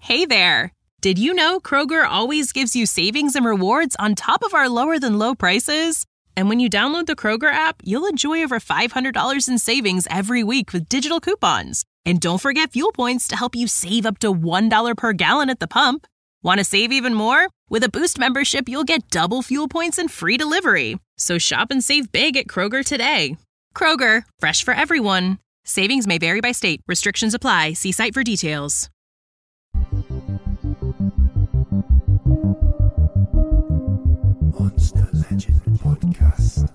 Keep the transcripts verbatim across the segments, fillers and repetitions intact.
Hey there! Did you know Kroger always gives you savings and rewards on top of our lower-than-low prices? And when you download the Kroger app, you'll enjoy over five hundred dollars in savings every week with digital coupons. And don't forget fuel points to help you save up to one dollar per gallon at the pump. Want to save even more? With a Boost membership, you'll get double fuel points and free delivery. So shop and save big at Kroger today. Kroger, fresh for everyone. Savings may vary by state. Restrictions apply. See site for details. Monster Legend Podcast.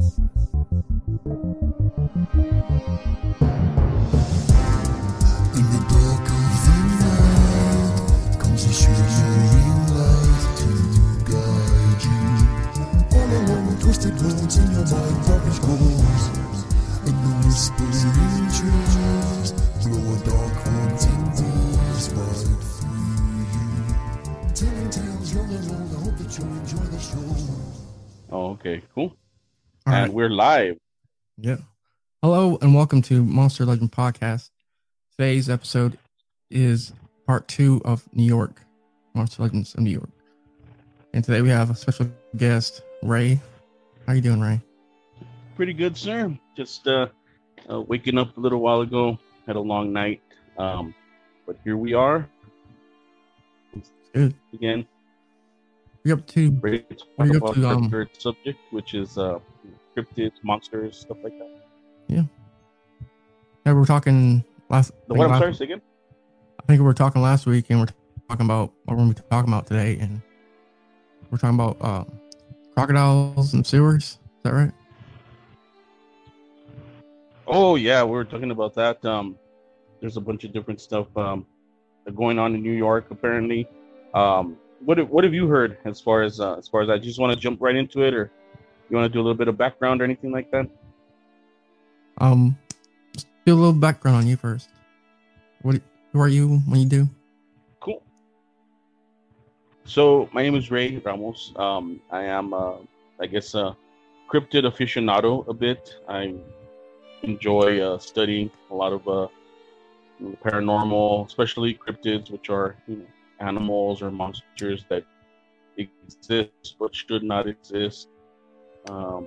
In the dark of the night comes a shimmering light to guide you. All along the twisted roads in your mind, darkness grows. In the whispering trees, blow a dark haunting breeze right through you. Telling tales young and old, I hope that you enjoy the show. Oh, okay, cool. All and right. we're live. Yeah. Hello and welcome to Monster Legend Podcast. Today's episode is part two of New York, Monster Legends of New York. And today we have a special guest, Ray. How you doing, Ray? Pretty good, sir. Just uh, uh, waking up a little while ago. Had a long night. Um, but here we are. Good. Again. What are you up to? Ready to talk What are you up about to, our um, third subject, which is uh, cryptids, monsters, stuff like that. Yeah, we were talking last. The I think what? I'm last- sorry, say again? I think we were talking last week, and we're talking about what we're going to be talking about today, and we're talking about uh, crocodiles and sewers. Is that right? Oh, yeah, we were talking about that. Um, there's a bunch of different stuff um, going on in New York, apparently. Um, what have, what have you heard as far as uh, as far as I just want to jump right into it, or you want to do a little bit of background or anything like that? Um, just do a little background on you first. What? Who are you? What do you do? Cool. So my name is Ray Ramos. Um, I am, uh, I guess, a cryptid aficionado a bit. I enjoy uh, studying a lot of uh, paranormal, especially cryptids, which are you know, animals or monsters that exist but should not exist. Um,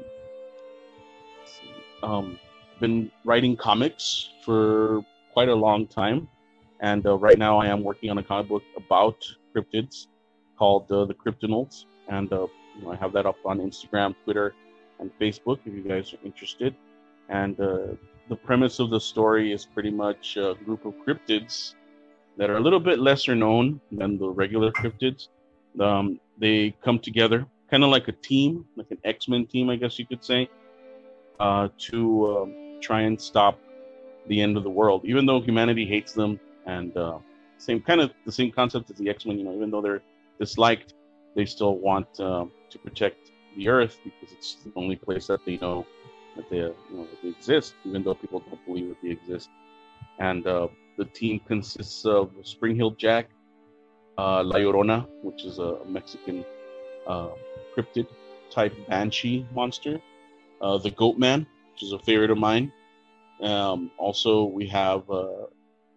let's see. um, been writing comics for quite a long time. And uh, right now I am working on a comic book about cryptids called uh, The Cryptonauts. And uh, you know, I have that up on Instagram, Twitter, and Facebook if you guys are interested. And uh, the premise of the story is pretty much a group of cryptids that are a little bit lesser known than the regular cryptids. Um, they come together, kind of like a team, like an X-Men team, I guess you could say, uh, to um, try and stop the end of the world, even though humanity hates them. And uh, same kind of the same concept as the X-Men, you know, even though they're disliked, they still want uh, to protect the Earth because it's the only place that they know that they, you know, that they exist, even though people don't believe that they exist. And uh, the team consists of Spring Hill Jack, uh, La Llorona, which is a Mexican uh, cryptid type banshee monster, uh, the Goat Man, which is a favorite of mine. Um, also, we have uh,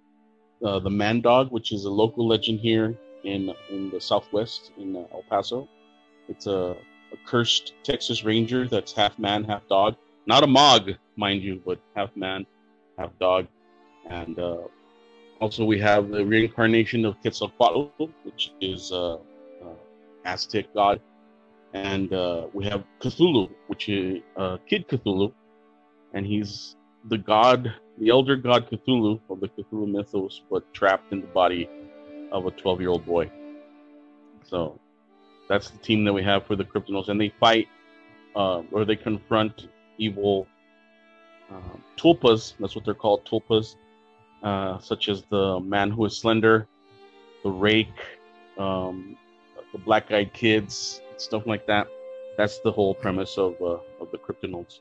Uh, the Man Dog, which is a local legend here in in the Southwest in uh, El Paso. It's a, a cursed Texas Ranger that's half man, half dog. Not a Mog, mind you, but half man, half dog. And uh, also we have the reincarnation of Quetzalcoatl, which is a uh, uh, Aztec god. And uh, we have Cthulhu, which is uh, Kid Cthulhu, and he's the god, the elder god Cthulhu of the Cthulhu mythos, but trapped in the body of a twelve-year-old boy. So that's the team that we have for the Cryptonauts, and they fight, uh, or they confront evil uh, tulpas. That's what they're called, tulpas, uh, such as the Man Who Is Slender, the Rake, um, the Black-Eyed Kids, stuff like that. That's the whole premise of uh, of the Cryptonauts.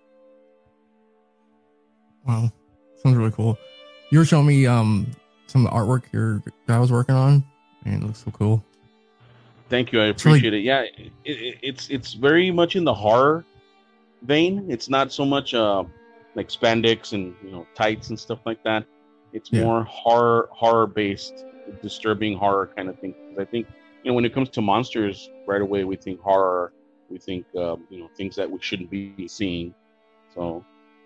Wow, sounds really cool. You were showing me um some of the artwork your guy was working on, and it looks so cool. Thank you, I So, like- appreciate it. Yeah, it, it, it's it's very much in the horror vein. It's not so much uh, like spandex and you know tights and stuff like that. It's Yeah. more horror horror based disturbing horror kind of thing. Because I think, you know, when it comes to monsters, right away we think horror, we think um, you know, things that we shouldn't be seeing. So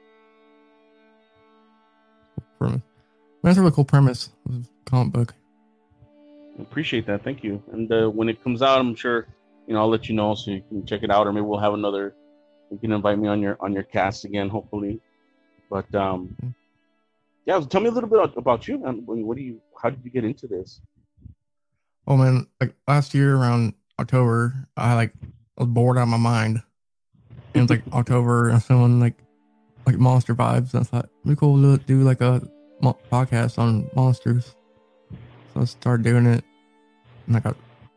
Premise. That's a really cool premise of the comic book. I appreciate that. Thank you. And uh, when it comes out, I'm sure, you know, I'll let you know so you can check it out, or maybe we'll have another. You can invite me on your on your cast again, hopefully. But um, yeah, tell me a little bit about you, man. What do you? How did you get into this? Oh man, like last year around October, I like was bored out of my mind. And it's like October, and feeling like like monster vibes. And I thought it'd be cool to do like a mo- podcast on monsters. So I started doing it, and I got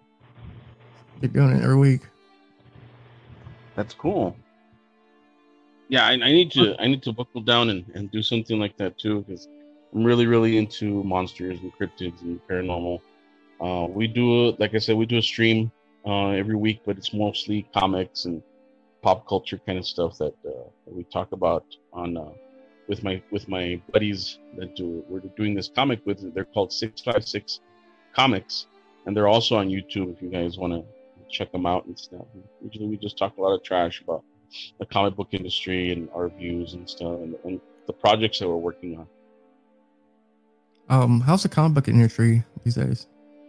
keep doing it every week. That's cool. Yeah, I, I need to I need to buckle down and, and do something like that too, because I'm really really into monsters and cryptids and paranormal. Uh, we do, like I said, we do a stream uh, every week, but it's mostly comics and pop culture kind of stuff that, uh, that we talk about on uh, with my with my buddies that do we're doing this comic with. They're called six five six Comics, and they're also on YouTube if you guys want to check them out and stuff. Usually we just talk a lot of trash about the comic book industry and our views and stuff, and, and the projects that we're working on. Um, how's the comic book industry these days?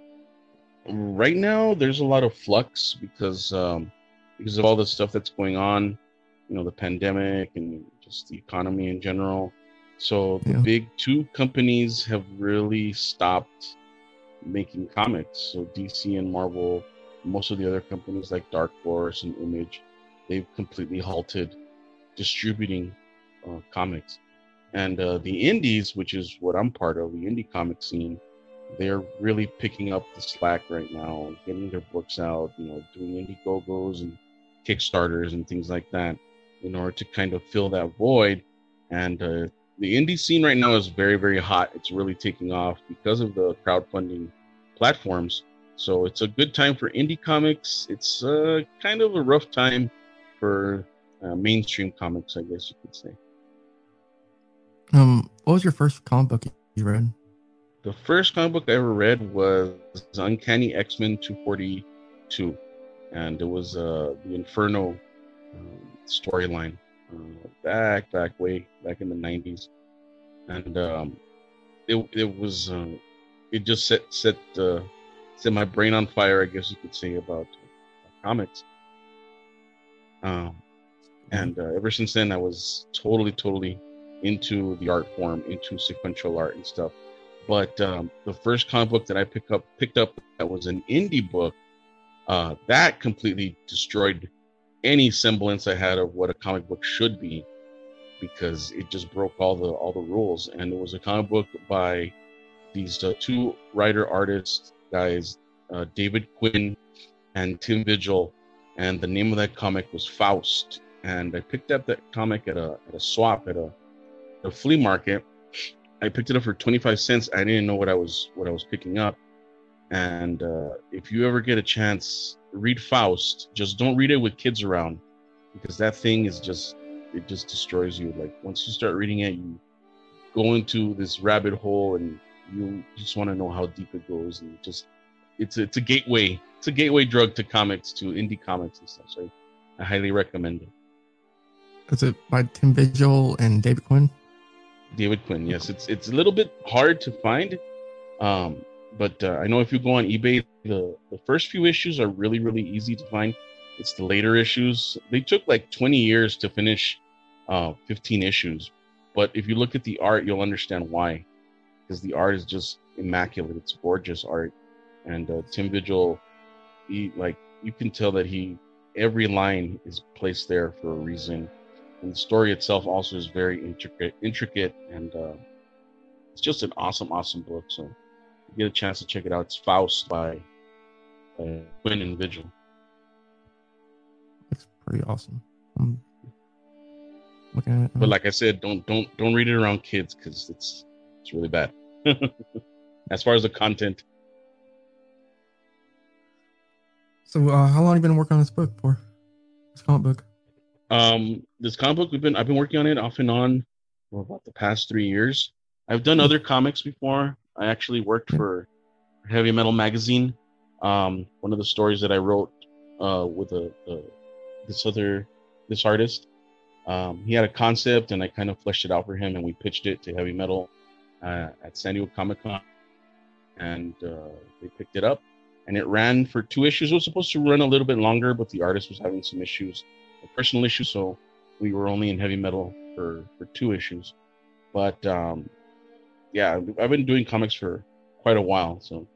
Right now, there's a lot of flux because um, because of all the stuff that's going on, you know, the pandemic and just the economy in general. So the Yeah. big two companies have really stopped making comics. So D C and Marvel, most of the other companies like Dark Horse and Image, they've completely halted distributing uh, comics. And uh, the indies, which is what I'm part of, the indie comic scene, they're really picking up the slack right now, getting their books out, you know, doing Indiegogos and Kickstarters and things like that in order to kind of fill that void. And uh, the indie scene right now is very, very hot. It's really taking off because of the crowdfunding platforms. So it's a good time for indie comics. It's uh, kind of a rough time for uh, mainstream comics, I guess you could say. Um, what was your first comic book you read? The first comic book I ever read was Uncanny X-Men two forty-two, and it was uh, the Inferno um, storyline uh, back, back, way back in the nineties, and um, it it was uh, it just set set uh, set my brain on fire, I guess you could say, about uh, comics. Um, and uh, ever since then, I was totally, totally into the art form, into sequential art and stuff. But um, the first comic book that I picked up picked up that was an indie book, uh, that completely destroyed any semblance I had of what a comic book should be, because it just broke all the all the rules. And it was a comic book by these uh, two writer artist guys, uh, David Quinn and Tim Vigil, and the name of that comic was Faust. And I picked up that comic at a at a swap at a, a flea market. I picked it up for twenty-five cents. I didn't know what I was what I was picking up. And uh, if you ever get a chance, read Faust. Just don't read it with kids around, because that thing is just, it just destroys you. Like once you start reading it, you go into this rabbit hole and you just want to know how deep it goes. And just, it's a, it's a gateway. It's a gateway drug to comics, to indie comics and stuff. So I, I highly recommend it. Is it by Tim Vigil and David Quinn? David Quinn, yes. It's it's a little bit hard to find, um, but uh, I know if you go on eBay, the, the first few issues are really, really easy to find. It's the later issues. They took like twenty years to finish uh, fifteen issues, but if you look at the art, you'll understand why. Because the art is just immaculate. It's gorgeous art. And uh, Tim Vigil, he, like, you can tell that he, every line is placed there for a reason. And the story itself also is very intricate, intricate, and uh, it's just an awesome, awesome book. So if you get a chance to check it out, it's Faust by, by Quinn and Vigil. It's pretty awesome. I'm looking at it. But like I said, don't don't don't read it around kids, because it's it's really bad. As far as the content. So, uh, how long have you been working on this book for? This comic book? Um, this comic book, we've been I've been working on it off and on for about the past three years. I've done other comics before. I actually worked for Heavy Metal Magazine. Um, one of the stories that I wrote uh, with a, a this other this artist. Um, he had a concept, and I kind of fleshed it out for him, and we pitched it to Heavy Metal uh, at San Diego Comic Con, and uh, they picked it up, and it ran for two issues. It was supposed to run a little bit longer, but the artist was having some issues, personal issues, so we were only in Heavy Metal for, for two issues. But um, yeah, I've been doing comics for quite a while, so.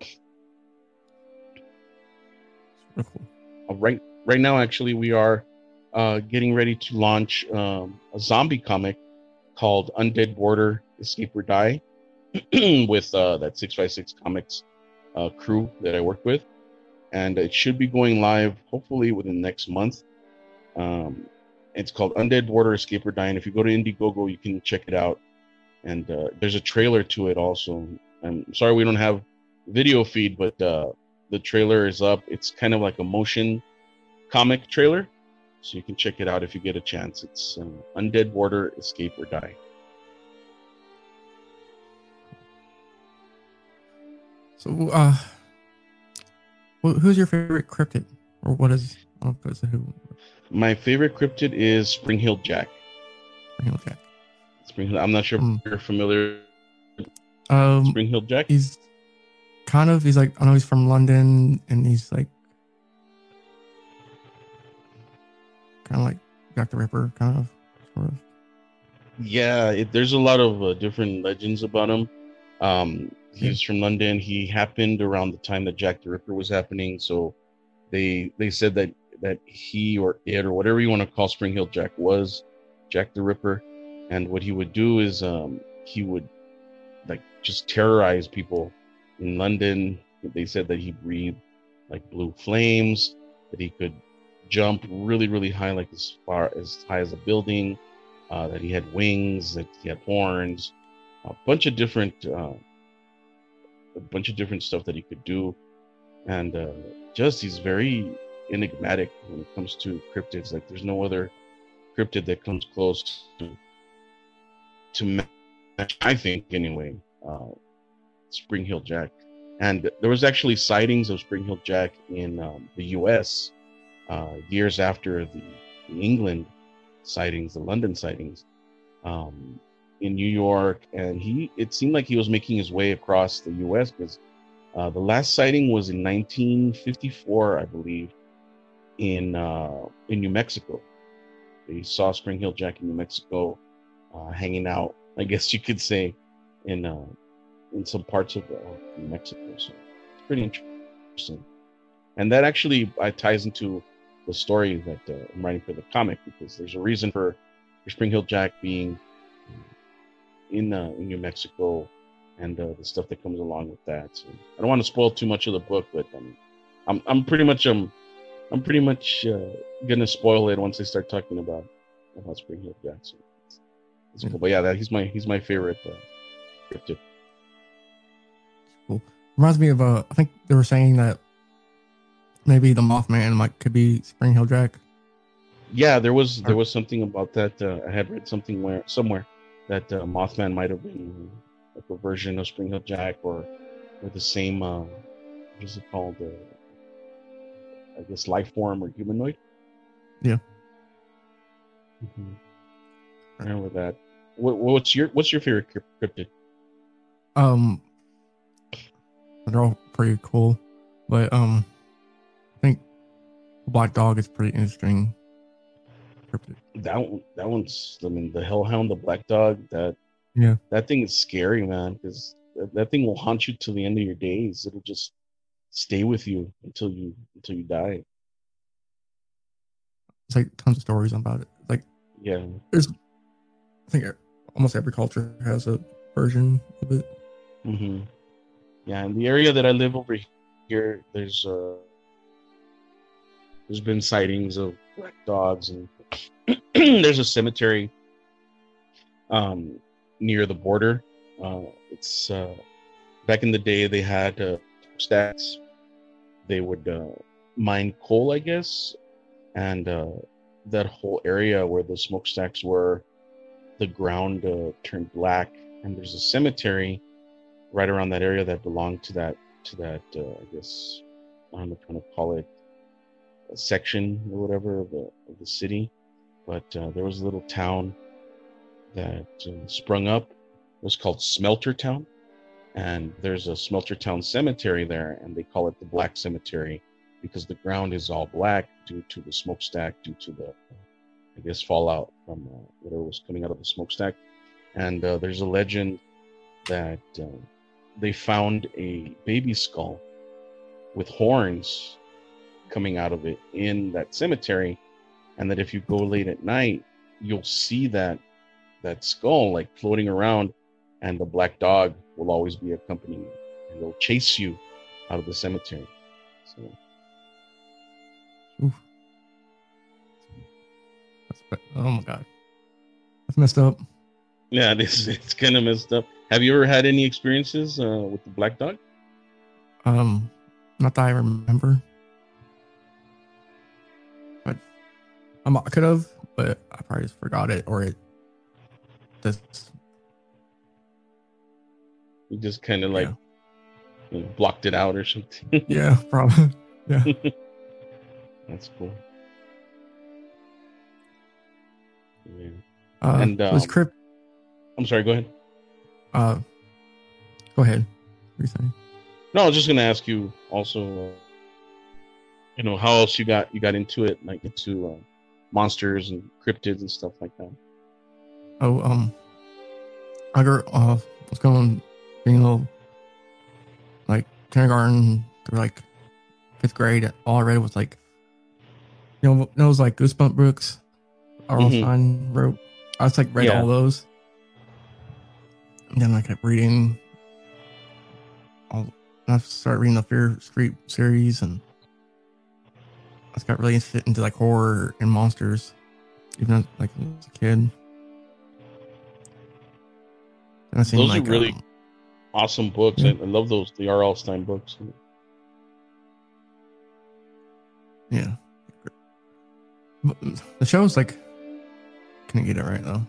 Super cool. Uh, right, right now, actually, we are uh, getting ready to launch um, a zombie comic called Undead Border: Escape or Die with uh, that six five six Comics uh, crew that I work with, and it should be going live hopefully within the next month. Um, it's called Undead Border: Escape or Die, and if you go to Indiegogo, you can check it out. And uh, there's a trailer to it also. I'm sorry we don't have video feed, but uh, the trailer is up. It's kind of like a motion comic trailer, so you can check it out if you get a chance. It's uh, Undead Border: Escape or Die. So, uh, wh- who's your favorite cryptid, or what is? I don't know if it's a who. My favorite cryptid is Spring-Heeled Jack. Spring-Heeled Jack. Spring. I'm not sure if Mm. you're familiar with Um, Spring-Heeled Jack. he's kind of. He's like I know he's from London, and he's like kind of like Jack the Ripper, kind of. Sort of. Yeah, it, there's a lot of uh, different legends about him. Um, he's from London. He happened around the time that Jack the Ripper was happening, so they they said that that he or it or whatever you want to call Spring-Heeled Jack was Jack the Ripper, and what he would do is um, he would like just terrorize people in London. They said that he breathed like blue flames, that he could jump really really high, like as far as high as a building. Uh, that he had wings, that he had horns, a bunch of different, uh, a bunch of different stuff that he could do, and uh, just he's very enigmatic when it comes to cryptids. Like there's no other cryptid that comes close to to match, I think anyway, uh, Spring-Heeled Jack. And there was actually sightings of Spring-Heeled Jack in um, the U S uh, years after the, the England sightings, the London sightings, um, in New York, and he it seemed like he was making his way across the U S because uh, the last sighting was in nineteen fifty-four, I believe, in uh, in New Mexico. They saw Spring-Heeled Jack in New Mexico, uh, hanging out, I guess you could say, in uh, in some parts of uh, New Mexico. So it's pretty interesting, and that actually uh, ties into the story that uh, I'm writing for the comic, because there's a reason for, for Spring-Heeled Jack being in uh, in New Mexico, and uh, the stuff that comes along with that. So I don't want to spoil too much of the book, but um, I'm I'm pretty much um I'm pretty much uh, gonna spoil it once I start talking about about Spring-Heeled Jack. So it's, it's cool. But yeah, that he's my he's my favorite uh, cryptid. Cool. Reminds me of uh, I think they were saying that maybe the Mothman might could be Spring-Heeled Jack. Yeah, there was there was something about that. Uh, I had read something where somewhere that uh, Mothman might have been like a version of Spring-Heeled Jack, or or the same. Uh, what is it called? Uh, I guess life form or humanoid. Yeah. Mm-hmm. I remember that. What, what's your What's your favorite cryptid? Um, they're all pretty cool, but um. I think Black Dog is pretty interesting. That one, that one's. I mean, the Hellhound, the Black Dog. That yeah, that thing is scary, man. Because that, that thing will haunt you till the end of your days. It'll just stay with you until you until you die. It's like tons of stories about it. Like yeah, there's. I think almost every culture has a version of it. Mm-hmm. Yeah, in the area that I live over here, there's uh. There's been sightings of black dogs, and there's a cemetery um, near the border. Uh, it's uh, back in the day they had uh, stacks. They would uh, mine coal, I guess, and uh, that whole area where the smokestacks were, the ground uh, turned black, and there's a cemetery right around that area that belonged to that to that. Uh, I guess I don't know if you want to call it a section or whatever of the of the city, but uh, there was a little town that uh, sprung up. It was called Smelter Town, and there's a Smelter Town cemetery there, and they call it the Black Cemetery because the ground is all black due to the smokestack, due to the, I guess, fallout from uh, whatever was coming out of the smokestack. And uh, there's a legend that uh, they found a baby skull with horns coming out of it in that cemetery, and that if you go late at night, you'll see that that skull like floating around, and the black dog will always be accompanying you, and it'll chase you out of the cemetery. So, Oof. That's, oh my god, that's messed up. yeah, this it's kind of messed up. Have you ever had any experiences uh, with the black dog? Um, not that I remember, but um, I could have, but I probably just forgot it, or it just You just kind of like Yeah. you know, blocked it out or something. yeah, probably yeah. That's cool. Yeah. Uh, And, was um, crypt. I'm sorry. Go ahead. Uh, go ahead. What are you saying? No, I was just gonna ask you also. Uh, you know, how else you got you got into it, like into uh, monsters and cryptids and stuff like that. Oh, um, I grew, uh, was going, being a little, like, kindergarten through, like, fifth grade. All I read was, like, you know, those, like, Goosebump books R L. Mhm. Stein wrote. I just, like, read Yeah. all those. And then I kept reading. All, and I started reading the Fear Street series, and I just got really interested into, like, horror and monsters, even as, like, as a kid. And I seen, Those are like, really um, Awesome books. Yeah. I, I love those the R L. Stein books. yeah. But the show's like, couldn't get it right though.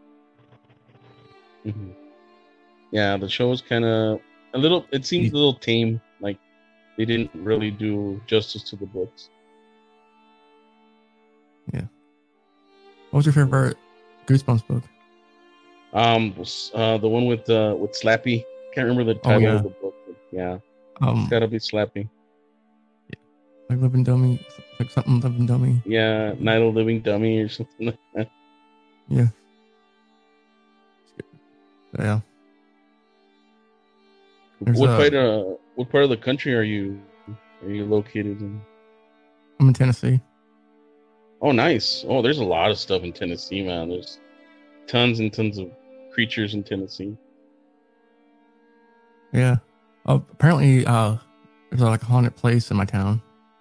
hmm Yeah, the show is kind of a little. It seems a little tame. Like they didn't really do justice to the books. What was your favorite Goosebumps book? Um, was, uh, the one with uh with Slappy. Can't remember the Oh, title yeah. of the book. But yeah, Um, it's gotta be Slappy. like Living Dummy, like something Living Dummy. Yeah, Night of the Living Dummy or something like that. Yeah. Yeah. There's What a- part uh what part of the country are you are you located in? I'm in Tennessee. Oh, nice. Oh, there's a lot of stuff in Tennessee, man. There's tons and tons of creatures in Tennessee. Yeah. Oh, apparently, uh, there's like a haunted place in my town.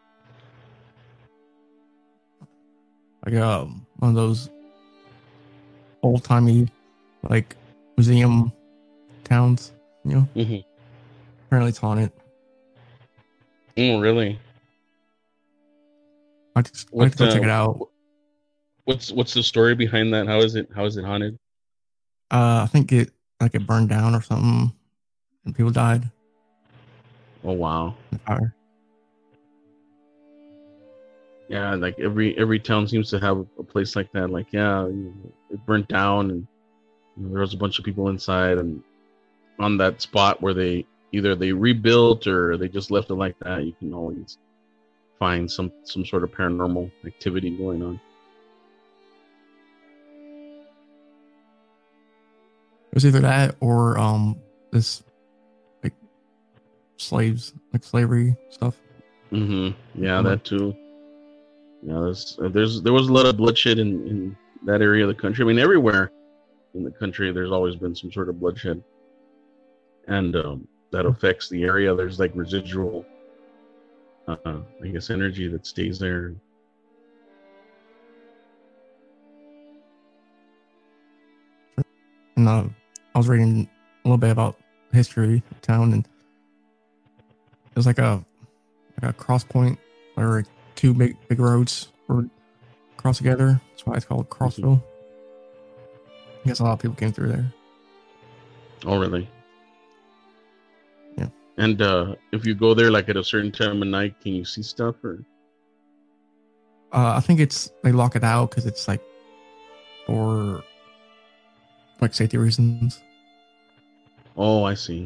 Like um, one of those old timey, like museum towns. You know. Mm-hmm. Apparently, it's haunted. Oh, really? I just I What, like to go check uh, it out. What's what's the story behind that? How is it? How is it haunted? Uh, I think it like it burned down or something, and people died Oh, wow. in the fire. Yeah, like every every town seems to have a place like that. Like, yeah, it burnt down, and you know, there was a bunch of people inside, and on that spot where they either they rebuilt or they just left it like that, you can always find some some sort of paranormal activity going on. It was either that or um this like slaves, like slavery stuff. Mm-hmm. Yeah, Mhm. that too. Yeah, there's there's there was a lot of bloodshed in in that area of the country. I mean, everywhere in the country, there's always been some sort of bloodshed, and um, that affects the area. There's like residual, uh, I guess, energy that stays there. And uh, I was reading a little bit about history of town, and it was like a like a cross point where two big big roads were cross together. That's why it's called Crossville. I guess a lot of people came through there. Oh, really? Yeah. And uh, if you go there like at a certain time of night, can you see stuff or? Uh, I think it's they lock it out because it's like for like safety reasons. Oh, I see.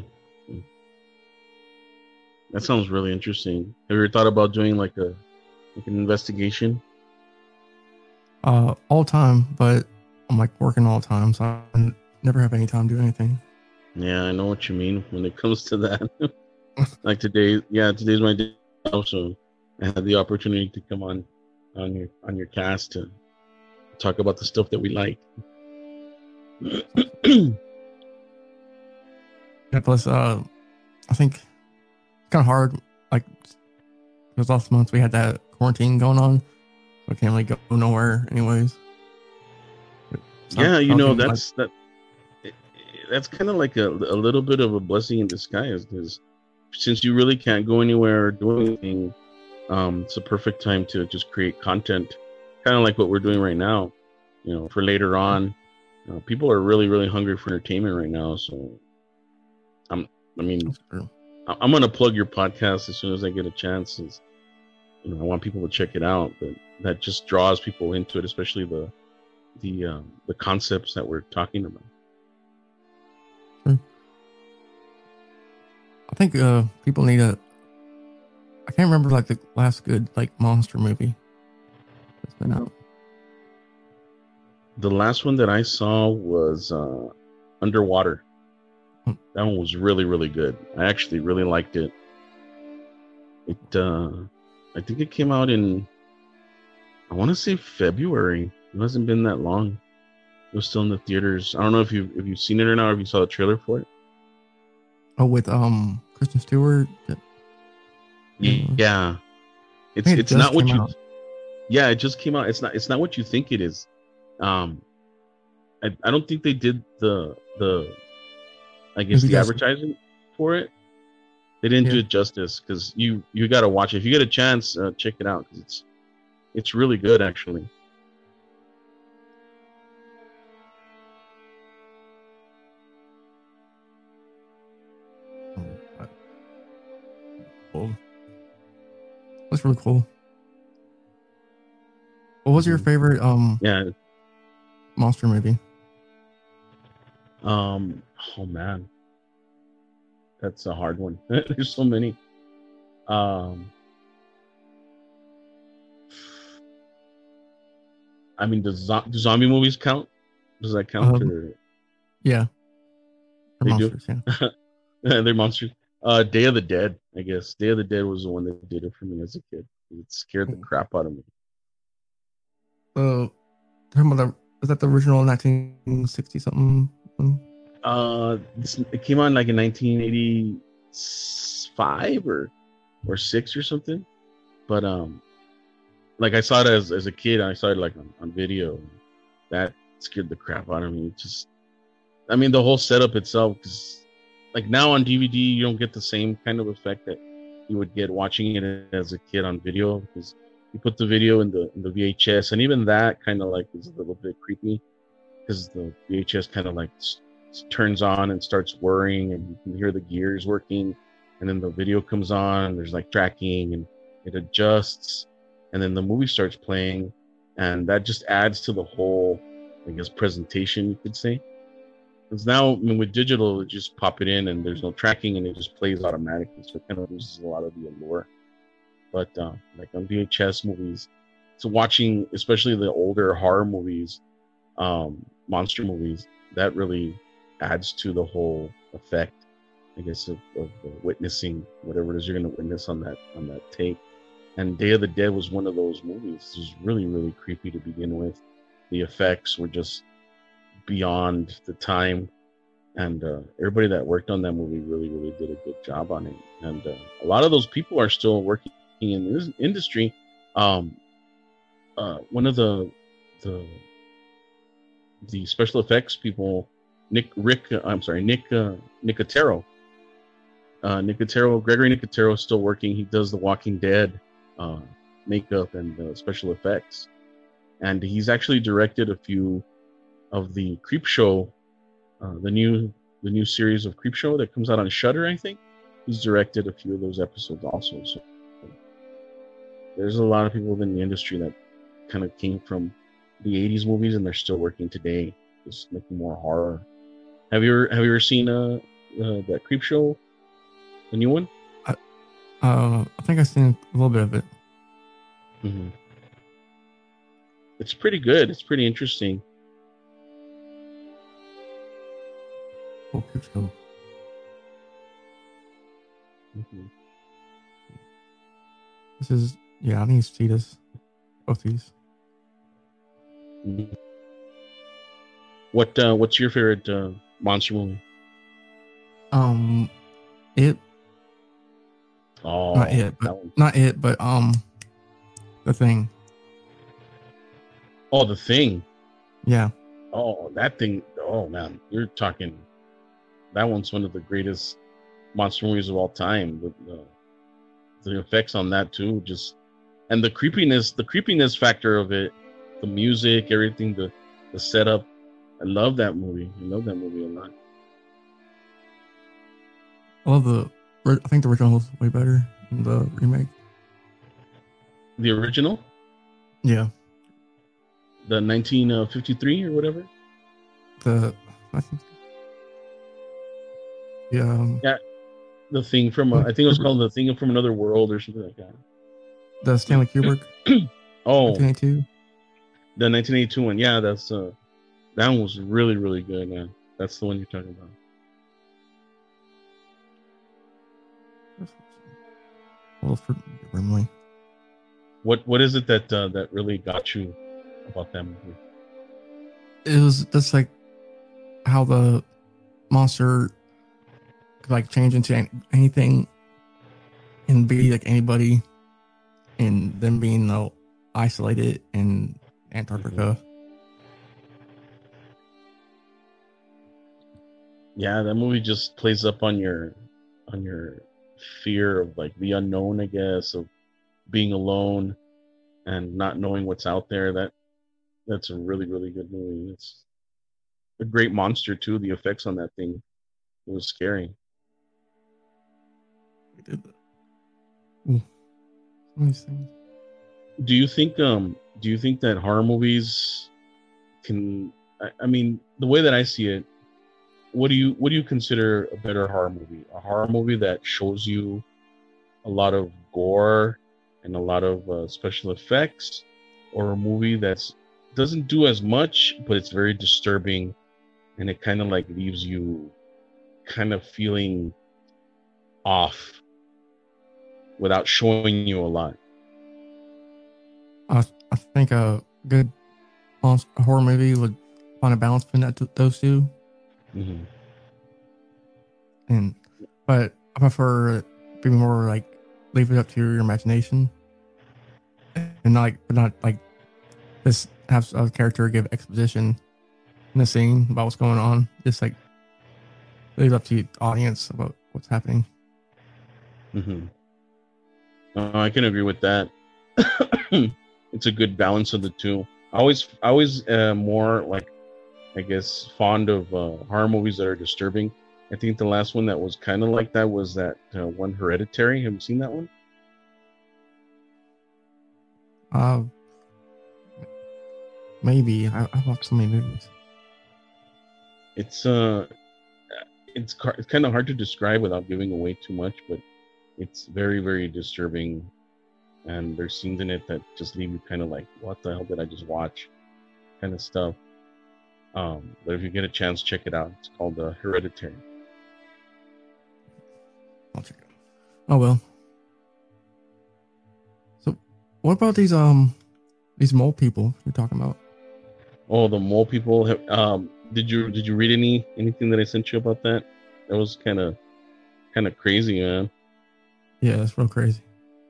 That sounds really interesting. Have you ever thought about doing like a like an investigation? Uh, all time, but I'm like working all the time, so I never have any time to do anything. Yeah, I know what you mean when it comes to that. Like today, yeah, today's my day off, so I had the opportunity to come on on your on your cast to talk about the stuff that we like. Yeah, plus, uh, I think it's kind of hard. Like, because last month we had that quarantine going on, so I can't really go nowhere, anyways. So Yeah, you I'm know thinking, that's that. That's kind of like a, a little bit of a blessing in disguise, because since you really can't go anywhere or do anything, um, it's a perfect time to just create content, kind of like what we're doing right now. You know, for later on, uh, people are really, really hungry for entertainment right now. So, I'm, I mean, That's true. I- I'm gonna plug your podcast as soon as I get a chance. Since, you know, I want people to check it out, but that just draws people into it, especially the the um, the concepts that we're talking about. I think uh, people need a. I can't remember like the last good like monster movie that's been out. The last one that I saw was uh, Underwater. Hmm. That one was really, really good. I actually really liked it. It, uh, I think it came out in, I want to say February. It hasn't been that long. It was still in the theaters. I don't know if you if you've seen it or not, or if you saw the trailer for it. Oh, with um Kristen Stewart. Yeah. Yeah, it's think it it's just not what came you. out. Yeah, it just came out. It's not it's not what you think it is. Um, I I don't think they did the the, I guess Maybe the that's- advertising for it. They didn't do Yeah. it justice, because you you got to watch it. If you get a chance, uh, check it out, because it's it's really good actually. Cool. That's really cool. What was your Mhm. favorite um Yeah. monster movie? Um. Oh man, that's a hard one. There's so many. Um. I mean, does zo- do zombie movies count? Does that count? Um, or Yeah. Or They do? monsters, yeah. they're monsters. Uh, Day of the Dead. I guess Day of the Dead was the one that did it for me as a kid. It scared the Mm. crap out of me. So, talking about the, was that the original nineteen sixty something? one? Uh, this, it came out like in nineteen eighty-five or or six or something. But um, like I saw it as as a kid. I saw it like on, on video. That scared the crap out of me. It just, I mean, the whole setup itself. Because like now on D V D, you don't get the same kind of effect that you would get watching it as a kid on video, because you put the video in the in the V H S, and even that kind of like is a little bit creepy, because the V H S kind of like s- turns on and starts whirring, and you can hear the gears working, and then the video comes on, and there's like tracking, and it adjusts, and then the movie starts playing, and that just adds to the whole, I guess, presentation, you could say. Because now, I mean, with digital, it just pop it in, and there's no tracking, and it just plays automatically, so it kind of loses a lot of the allure. But uh, like on V H S movies, so watching especially the older horror movies, um, monster movies, that really adds to the whole effect, I guess, of, of uh, witnessing whatever it is you're going to witness on that on that tape. And Day of the Dead was one of those movies. It was really, really creepy to begin with. The effects were just beyond the time, and uh, everybody that worked on that movie really, really did a good job on it. And uh, a lot of those people are still working in this industry. Um, uh, one of the the the special effects people, Nick Rick, uh, I'm sorry, Nick uh, Nicotero. Uh, Nicotero, Gregory Nicotero is still working. He does the Walking Dead uh, makeup and uh, special effects, and he's actually directed a few of the Creep Show, uh, the new the new series of Creep Show that comes out on Shudder, I think. he's directed a few of those episodes also. So there's a lot of people in the industry that kind of came from the eighties movies, and they're still working today, just making more horror. Have you ever have you ever seen uh, uh that Creep Show, the new one? I, uh, I think I've seen a little bit of it. Mm-hmm. It's pretty good. It's pretty interesting. Oh, Creep Show. Mm-hmm. This is yeah. I need to see this. Both these. Mm-hmm. What uh, what's your favorite uh, monster movie? Um, it. Oh, Not it, that but one. not it, but um, The Thing. Oh, The Thing. Yeah. Oh, that thing. Oh man, you're talking. That one's one of the greatest monster movies of all time. The, the, the effects on that too, just and the creepiness, the creepiness factor of it, the music, everything, the the setup. I love that movie. I love that movie a lot. I love the. I think the original is way better than the remake. The original, Yeah. the nineteen fifty-three or whatever. The I think. Yeah. Um, Yeah, the thing from uh, I think it was called The Thing from Another World or something like that. The Stanley Kubrick. Oh, nineteen eighty-two. the nineteen eighty-two one. Yeah, that's uh, that one was really really good, man. That's the one you're talking about. Wilford Brimley. What what is it that uh, that really got you about that movie? It was just like how the monster could like change into an- anything and be like anybody, and them being you know, isolated in Antarctica. Yeah, that movie just plays up on your on your fear of like the unknown, I guess, of being alone and not knowing what's out there. That that's a really really good movie. It's a great monster too. The effects on that thing, it was scary. We did that. Ooh. Some of these things. Do you think um do you think that horror movies can? I, I mean, the way that I see it, what do you what do you consider a better horror movie? A horror movie that shows you a lot of gore and a lot of uh, special effects, or a movie that's doesn't do as much but it's very disturbing and it kind of like leaves you kind of feeling off without showing you a lot? I, I think a good monster, horror movie would find a balance between that, those two. Mm-hmm. And but I prefer be more like leave it up to your imagination, and not like but not like just have a character give exposition in the scene about what's going on. Just like leave it up to the audience about what's happening. Mm-hmm. Uh, I can agree with that. It's a good balance of the two. I always, I always uh, more like, I guess, fond of uh, horror movies that are disturbing. I think the last one that was kind of like that was that uh, one Hereditary. Have you seen that one? Uh, maybe I, I watched so many movies. It's uh, it's car- it's kind of hard to describe without giving away too much, but it's very, very disturbing. And there's scenes in it that just leave you kind of like, what the hell did I just watch? Kind of stuff. Um, but if you get a chance, check it out. It's called uh, Hereditary. I'll check it out. Oh well. So, what about these um these mole people you're talking about? Oh, the mole people. Have, um, did you did you read any anything that I sent you about that? That was kind of kind of crazy, man. Yeah, that's real crazy.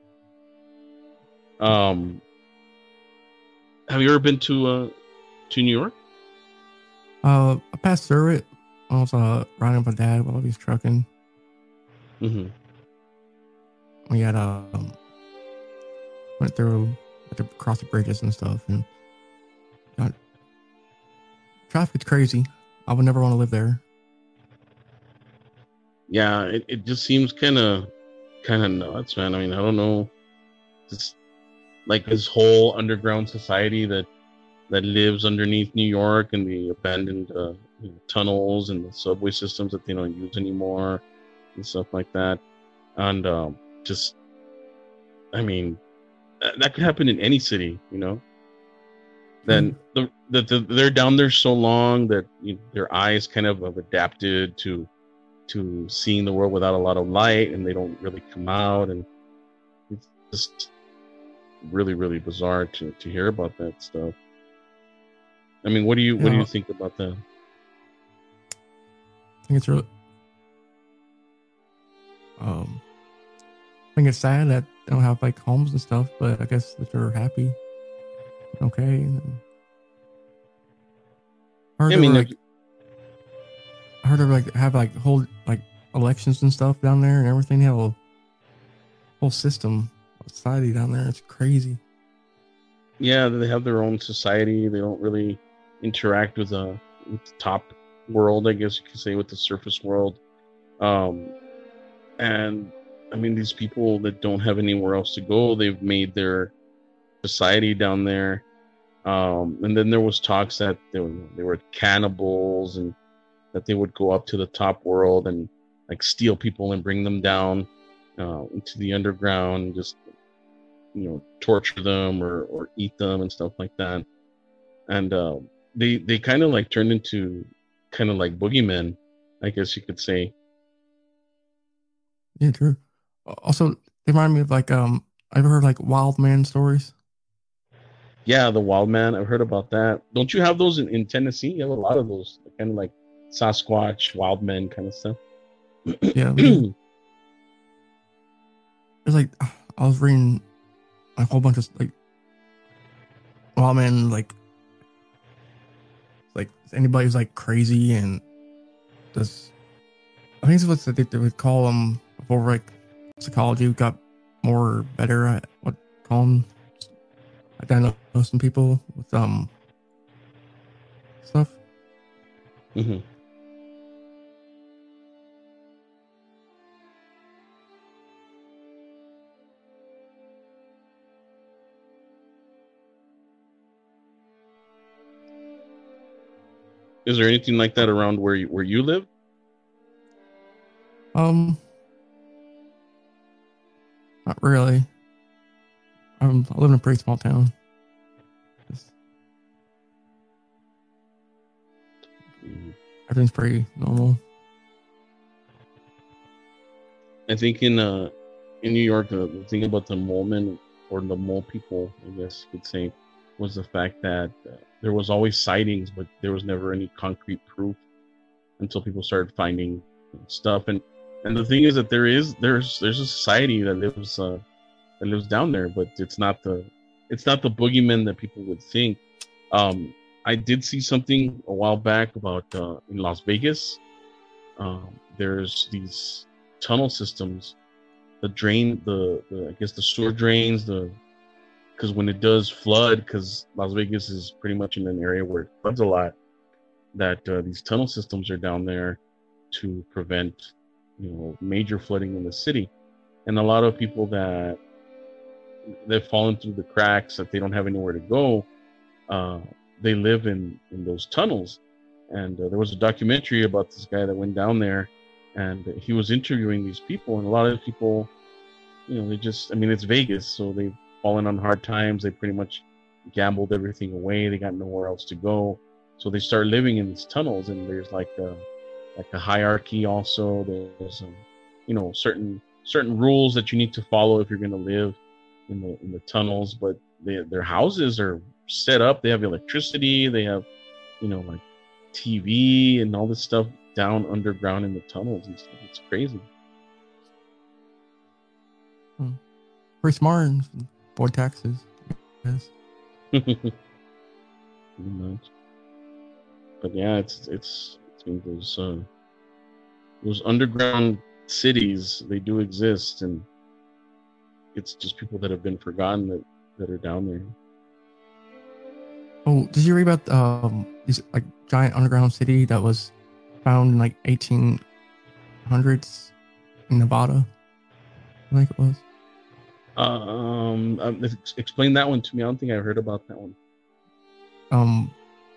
Um, have you ever been to uh to New York? Uh, I passed through it. I was uh riding with my dad while he was trucking. Mm-hmm. We had um went through had to cross the bridges and stuff, and got traffic's crazy. I would never want to live there. yeah, it, it just seems kind of kind of nuts, man. I mean, I don't know, just like this whole underground society that that lives underneath New York and the abandoned uh, you know, tunnels and the subway systems that they don't use anymore and stuff like that. And um, just, I mean, that, that could happen in any city, you know. Then the, the, the they're down there so long that you know, their eyes kind of have adapted to to seeing the world without a lot of light, and they don't really come out, and it's just really really bizarre to, to hear about that stuff. I mean, what do you what do you think about that? I think it's really, um, I think it's sad that they don't have like homes and stuff, but I guess that they're happy, okay. And I heard I they mean, were, like, I heard they were, like have like whole like elections and stuff down there and everything. They have a whole system of society down there. It's crazy. Yeah, they have their own society. They don't really interact with, uh, with the top world, I guess you could say, with the surface world. Um, and I mean, these people that don't have anywhere else to go, they've made their society down there. Um, and then there was talks that they were, they were cannibals and that they would go up to the top world and like steal people and bring them down uh, into the underground and just, you know, torture them or, or eat them and stuff like that. And uh, they they kind of like turned into kind of like boogeymen, I guess you could say. Yeah, true. Also, they remind me of like um, I've heard like wild man stories. Yeah, the wild man. I've heard about that. Don't you have those in, in Tennessee? You have a lot of those, kind of like Sasquatch, wild men kind of stuff. Yeah. There's like, I was reading a whole bunch of like wild men, like, like anybody who's like crazy and just, I think it's what they, they would call them before, like psychology got more better at what call them. I know some people with um stuff. Mm-hmm. Is there anything like that around where you, where you live? Um, not really. I'm, I live in a pretty small town. Just, everything's pretty normal. I think in uh in New York, uh, the thing about the mole men or the mole people, I guess you could say, was the fact that uh, there was always sightings, but there was never any concrete proof until people started finding stuff. And and the thing is that there is there's there's a society that lives uh, that lives down there, but it's not the it's not the boogeymen that people would think. Um, I did see something a while back about uh, in Las Vegas. Um, there's these tunnel systems, the drain, the, the I guess the sewer drains, the because when it does flood, because Las Vegas is pretty much in an area where it floods a lot, that uh, these tunnel systems are down there to prevent, you know, major flooding in the city. And a lot of people that they've fallen through the cracks, that they don't have anywhere to go, uh, they live in in those tunnels. And uh, there was a documentary about this guy that went down there, and he was interviewing these people, and a lot of people, you know, they just, I mean, it's Vegas, so they've fallen on hard times. They pretty much gambled everything away. They got nowhere else to go, so they start living in these tunnels. And there's like a like a hierarchy also. There's um, you know, certain certain rules that you need to follow if you're going to live in the in the tunnels. But they, their houses are set up. They have electricity. They have, you know, like T V and all this stuff down underground in the tunnels and stuff. It's crazy. Hmm. Pretty smart and avoid taxes. Yes. Pretty much. But yeah, it's it's I think those uh, those underground cities, they do exist, and it's just people that have been forgotten that, that are down there. Oh, did you read about um this like giant underground city that was found in like eighteen hundreds in Nevada. I think it was. Um, um, ex- explain that one to me. I don't think I heard about that one. Um,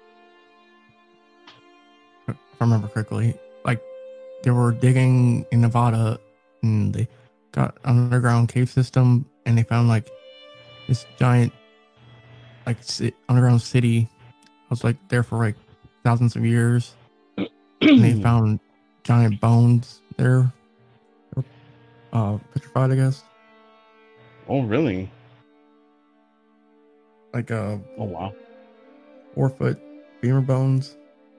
if I remember correctly, like they were digging in Nevada and they got an underground cave system and they found like this giant like ci- underground city. I was like there for like thousands of years. And they found giant bones there. Uh, petrified, I guess. Oh, really? Like uh, Oh, wow. four foot femur bones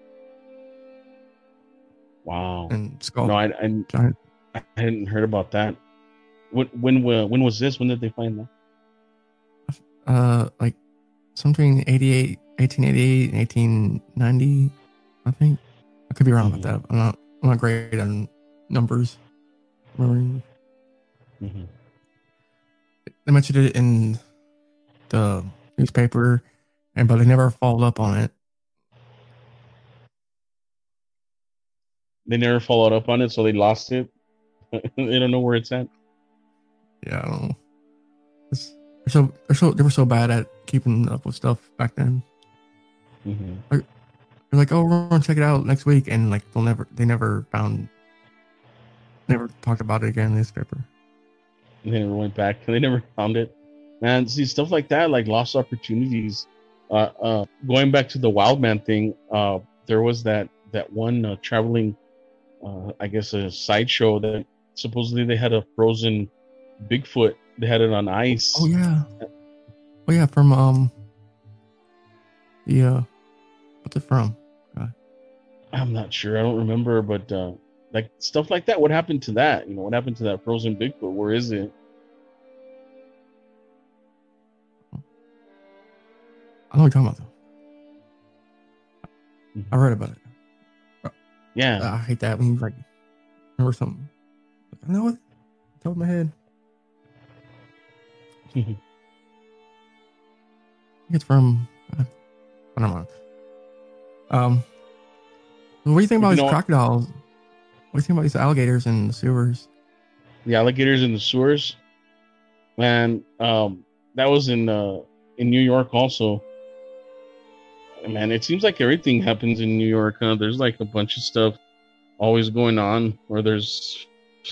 Wow. and skull. No, I, I, Giant. I hadn't heard about that. When, when, uh, when was this? When did they find that? Uh, like something eighty-eight, eighteen eighty-eight, and eighteen ninety, I think. I could be wrong Mhm. about that. I'm not, I'm not great on numbers. Remembering. Mm-hmm. They mentioned it in the newspaper, and but they never followed up on it. They never followed up on it, so they lost it. They don't know where it's at. Yeah, I don't know. It's, they're so they're so they were so bad at keeping up with stuff back then. Mm-hmm. They're like, oh, we're gonna check it out next week, and like they'll never they never found never talked about it again in the newspaper. And they never went back. They never found it. Man, see, stuff like that, like lost opportunities. Uh, uh, going back to the Wild Man thing, uh, there was that that one uh, traveling, uh, I guess, a sideshow that supposedly they had a frozen Bigfoot. They had it on ice. Oh yeah, oh yeah, from um, the uh, what's it from? Uh, I'm not sure. I don't remember, but uh, like stuff like that. What happened to that? You know, what happened to that frozen Bigfoot? Where is it? I know what you're talking about though. Mhm. I read about it. Yeah. I hate that when you like remember something. Like, I know it. Top of my head. I think it's from. Uh, I don't know. Um, what do you think about You these know- crocodiles? What do you think about these alligators in the sewers? The alligators in the sewers. Man, um, that was in uh, in New York also. Man, it seems like everything happens in New York. Huh? There's like a bunch of stuff always going on, where there's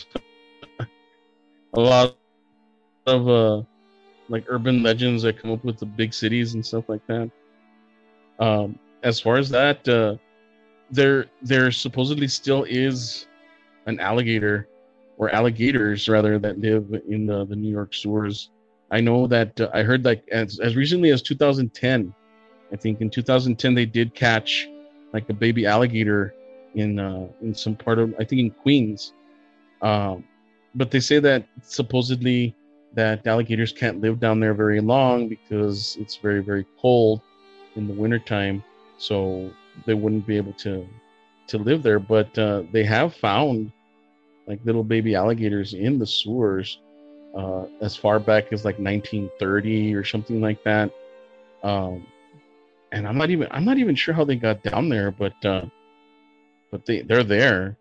a lot of uh, like urban legends that come up with the big cities and stuff like that. Um, as far as that, uh, there there supposedly still is an alligator, or alligators rather, that live in the, the New York sewers. I know that uh, I heard that as, as recently as two thousand ten, I think in two thousand ten they did catch like a baby alligator in uh, in some part of, I think in Queens. Um, but they say that supposedly that alligators can't live down there very long because it's very, very cold in the wintertime. So they wouldn't be able to to live there. But uh, they have found like little baby alligators in the sewers uh, as far back as like nineteen thirty or something like that. Um, and I'm not even I'm not even sure how they got down there, but uh, but they they're there.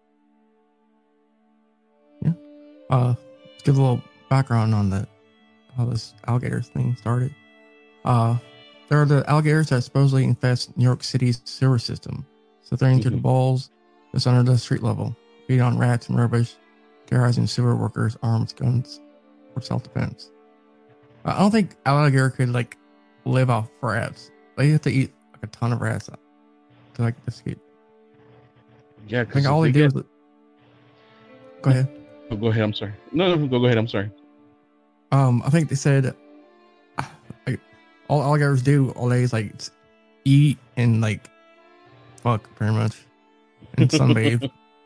Uh, let's give a little background on the how this alligators thing started. Uh, there are the alligators that supposedly infest New York City's sewer system, slithering through the Mhm. balls just under the street level, feeding on rats and rubbish, terrorizing sewer workers, armed with guns for self-defense. Uh, I don't think alligator could like live off rats. They have to eat like a ton of rats to like escape. Yeah, I 'cause think if all they they do get- is. Go ahead. Oh, go ahead. I'm sorry. No, no, go go ahead. I'm sorry. Um, I think they said like, all alligators do all day is like eat and like fuck pretty much and sunbathe.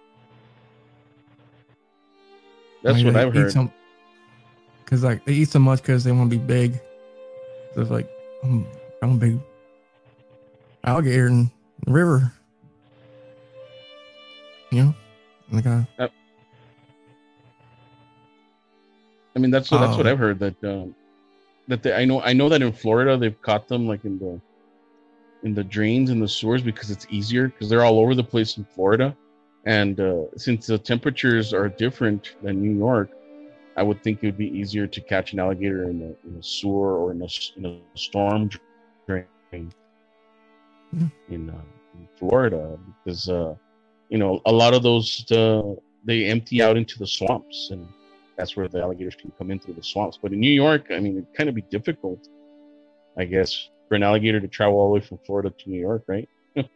That's Like, what they I've eat heard. some- Cause like they eat so much because they want to be big. So it's like I'm, I'm a big alligator in the river. You know, like uh, I mean, that's what that's what Um, I've heard. That um, that they, I know I know that in Florida they've caught them like in the in the drains and the sewers because it's easier because they're all over the place in Florida. And uh, since the temperatures are different than New York, I would think it would be easier to catch an alligator in a, in a sewer or in a, in a storm drain Yeah. in, uh, in Florida, because uh, you know, a lot of those uh, they empty out into the swamps, and that's where the alligators can come in through the swamps. But in New York, I mean, it'd kind of be difficult, I guess, for an alligator to travel all the way from Florida to New York, right?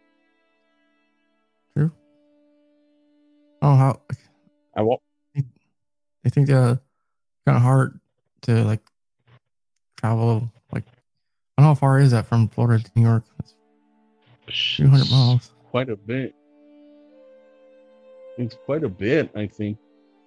True. Oh, how I won't. I think uh kind of hard to like travel. Like, I don't know how far is that from Florida to New York. That's two hundred miles. Quite a bit. It's quite a bit, I think.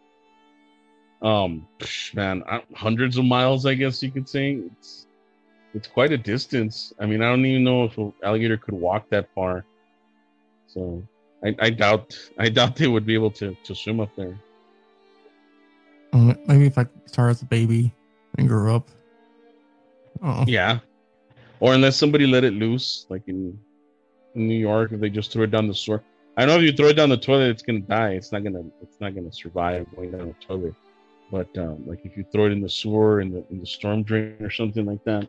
Um, man, I- hundreds of miles, I guess you could say. It's it's quite a distance. I mean, I don't even know if an alligator could walk that far. So I, I doubt I doubt they would be able to, to swim up there. Um, maybe if I start as a baby and grew up. Oh, Yeah. Or unless somebody let it loose, like in, in New York, if they just throw it down the sewer. I know if you throw it down the toilet, it's gonna die. It's not gonna it's not gonna survive going down the toilet. But um, like if you throw it in the sewer in the in the storm drain or something like that.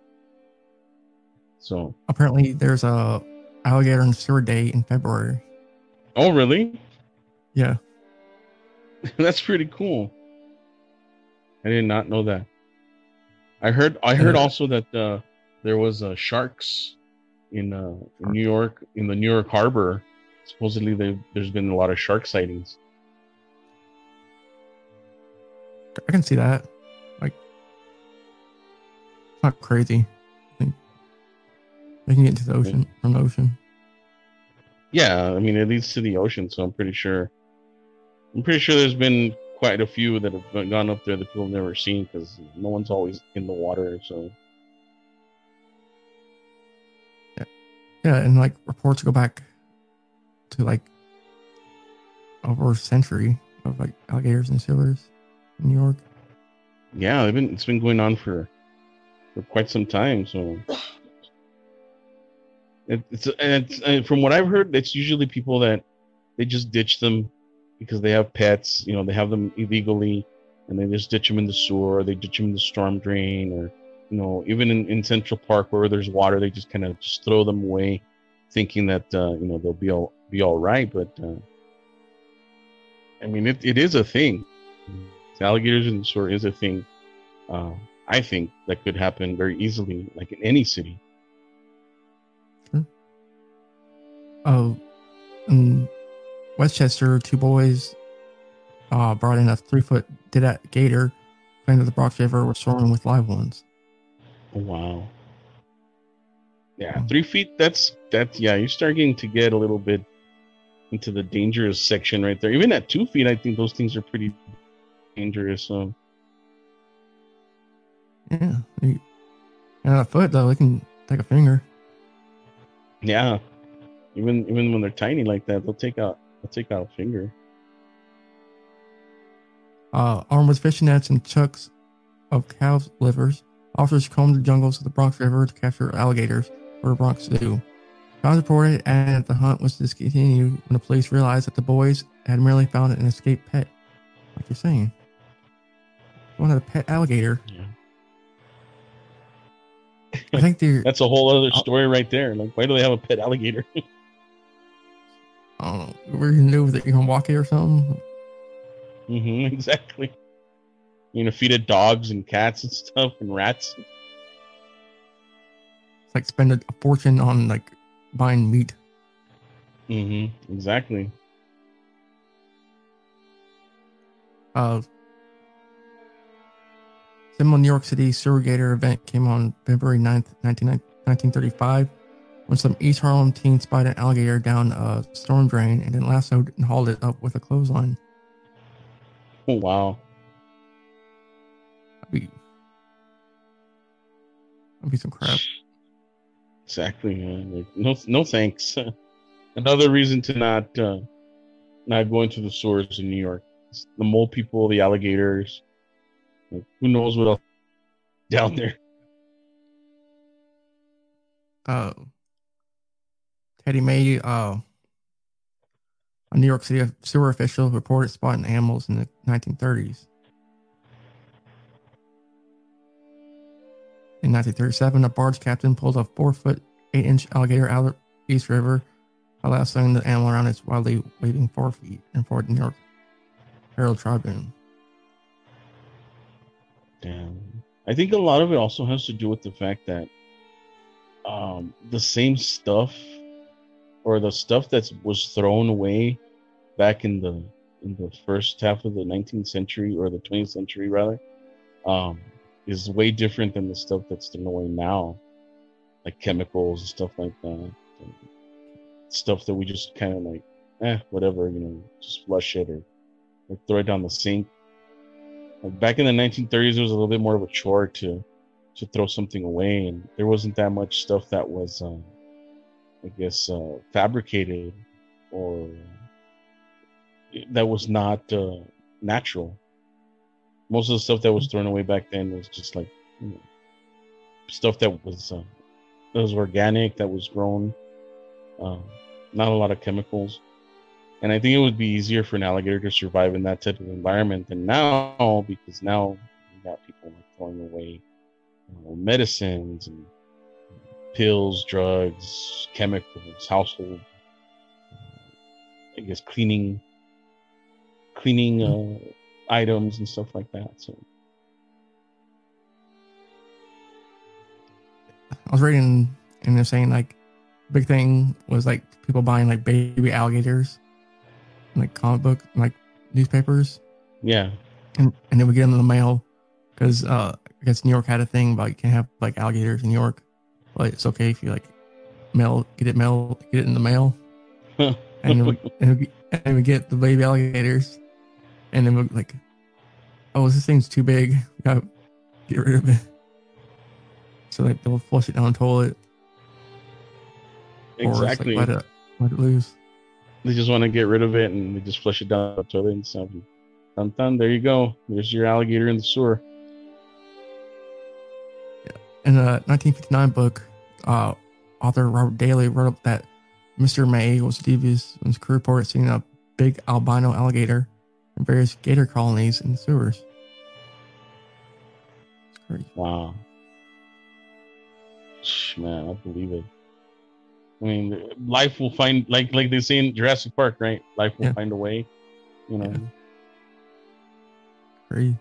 So apparently there's a alligator and sewer day in February. oh really? Yeah. That's pretty cool. I did not know that. I heard I heard Yeah. also that uh, there was uh, sharks in, uh, in New York, in the New York Harbor. Supposedly they, there's been a lot of shark sightings. I can see that. Like, it's not crazy. I think they can get into the ocean from the ocean. Yeah, I mean it leads to the ocean, so I'm pretty sure. I'm pretty sure there's been quite a few that have gone up there that people have never seen because no one's always in the water. So Yeah, and like reports go back to like over a century of like alligators and sewers in New York. yeah, they've been it's been going on for for quite some time. So it, it's and it's and from what I've heard, it's usually people that they just ditch them because they have pets. You know, they have them illegally, and they just ditch them in the sewer, or they ditch them in the storm drain, or you know, even in, in Central Park where there's water, they just kind of just throw them away, thinking that uh, you know they'll be all be all right. But uh, I mean, it, it is a thing. Alligators in the sewer is a thing. Uh, I think that could happen very easily, like in any city. Oh, in Westchester, two boys uh, brought in a three-foot dead gator, claimed that the Bronx River was swarming with live ones. Oh, wow. Yeah, three feet. That's that's yeah. You start getting to get a little bit into the dangerous section right there. Even at two feet, I think those things are pretty dangerous. So Yeah, they, and a foot though, they can take a finger. yeah, even even when they're tiny like that, they'll take out they'll take out a finger. Uh, armed with fishing nets and chucks of cow's livers, officers combed the jungles of the Bronx River to capture alligators for the Bronx Zoo. Crowds reported and that the hunt was discontinued when the police realized that the boys had merely found an escaped pet. Like you're saying, one had a pet alligator. Yeah. I think they're. That's a whole other story right there. Like, why do they have a pet alligator? I don't know. What are you gonna do with it? You gonna walk it or something? Mm-hmm, exactly. You know, feed it dogs and cats and stuff and rats. It's like spend a, a fortune on like buying meat. Mm-hmm, exactly. Uh, similar New York City sewer gator event came on February ninth, nineteen thirty-five, when some East Harlem teen spied an alligator down a storm drain and then lassoed and hauled it up with a clothesline. Oh, wow. That'd be, that'd be some crap. Exactly. Man. Like, no, no thanks. Another reason to not uh, not go into the sewers in New York. It's the mole people, the alligators. Like, who knows what else down there? Uh, Teddy May uh, A New York City sewer official reported spotting animals in the nineteen thirties. In nineteen thirty-seven, a barge captain pulled a four-foot, eight-inch alligator out of the East River, while slowing the animal around its wildly waving forefeet, and reported New York Herald Tribune. Damn. I think a lot of it also has to do with the fact that um, the same stuff, or the stuff that was thrown away back in the in the first half of the nineteenth century, or the twentieth century rather, um, is way different than the stuff that's thrown away now, like chemicals and stuff like that. And stuff that we just kind of like, eh, whatever, you know, just flush it or, or throw it down the sink. Like back in the nineteen thirties, it was a little bit more of a chore to to throw something away, and there wasn't that much stuff that was, um, I guess, uh, fabricated or that was not uh, natural. Most of the stuff that was thrown away back then was just like, you know, stuff that was uh, that was organic, that was grown, uh, not a lot of chemicals. And I think it would be easier for an alligator to survive in that type of environment than now, because now you got people like throwing away, you know, medicines and pills, drugs, chemicals, household, I guess cleaning, cleaning uh, items and stuff like that. So I was reading, and they're saying like big thing was like people buying like baby alligators, like comic book, like newspapers. Yeah, and and they would get them in the mail because uh, I guess New York had a thing about you can't have like alligators in New York, but it's okay if you like mail get it mail get it in the mail, and then we, and we, and we get the baby alligators, and then we're like, oh, this thing's too big, we gotta get rid of it. So like they'll flush it down the toilet. Exactly. Or like let it let it loose. They just want to get rid of it, and they just flush it down the toilet and stuff. Dun, dun, there you go. There's your alligator in the sewer. Yeah. In a nineteen fifty-nine book, uh, author Robert Daly wrote up that Mister May was devious when his crew reported seeing a big albino alligator in various gator colonies in the sewers. It's crazy. Wow. Man, I believe it. I mean, life will find, like like they say in Jurassic Park, right? Life will yeah. find a way, you know. Yeah. Crazy.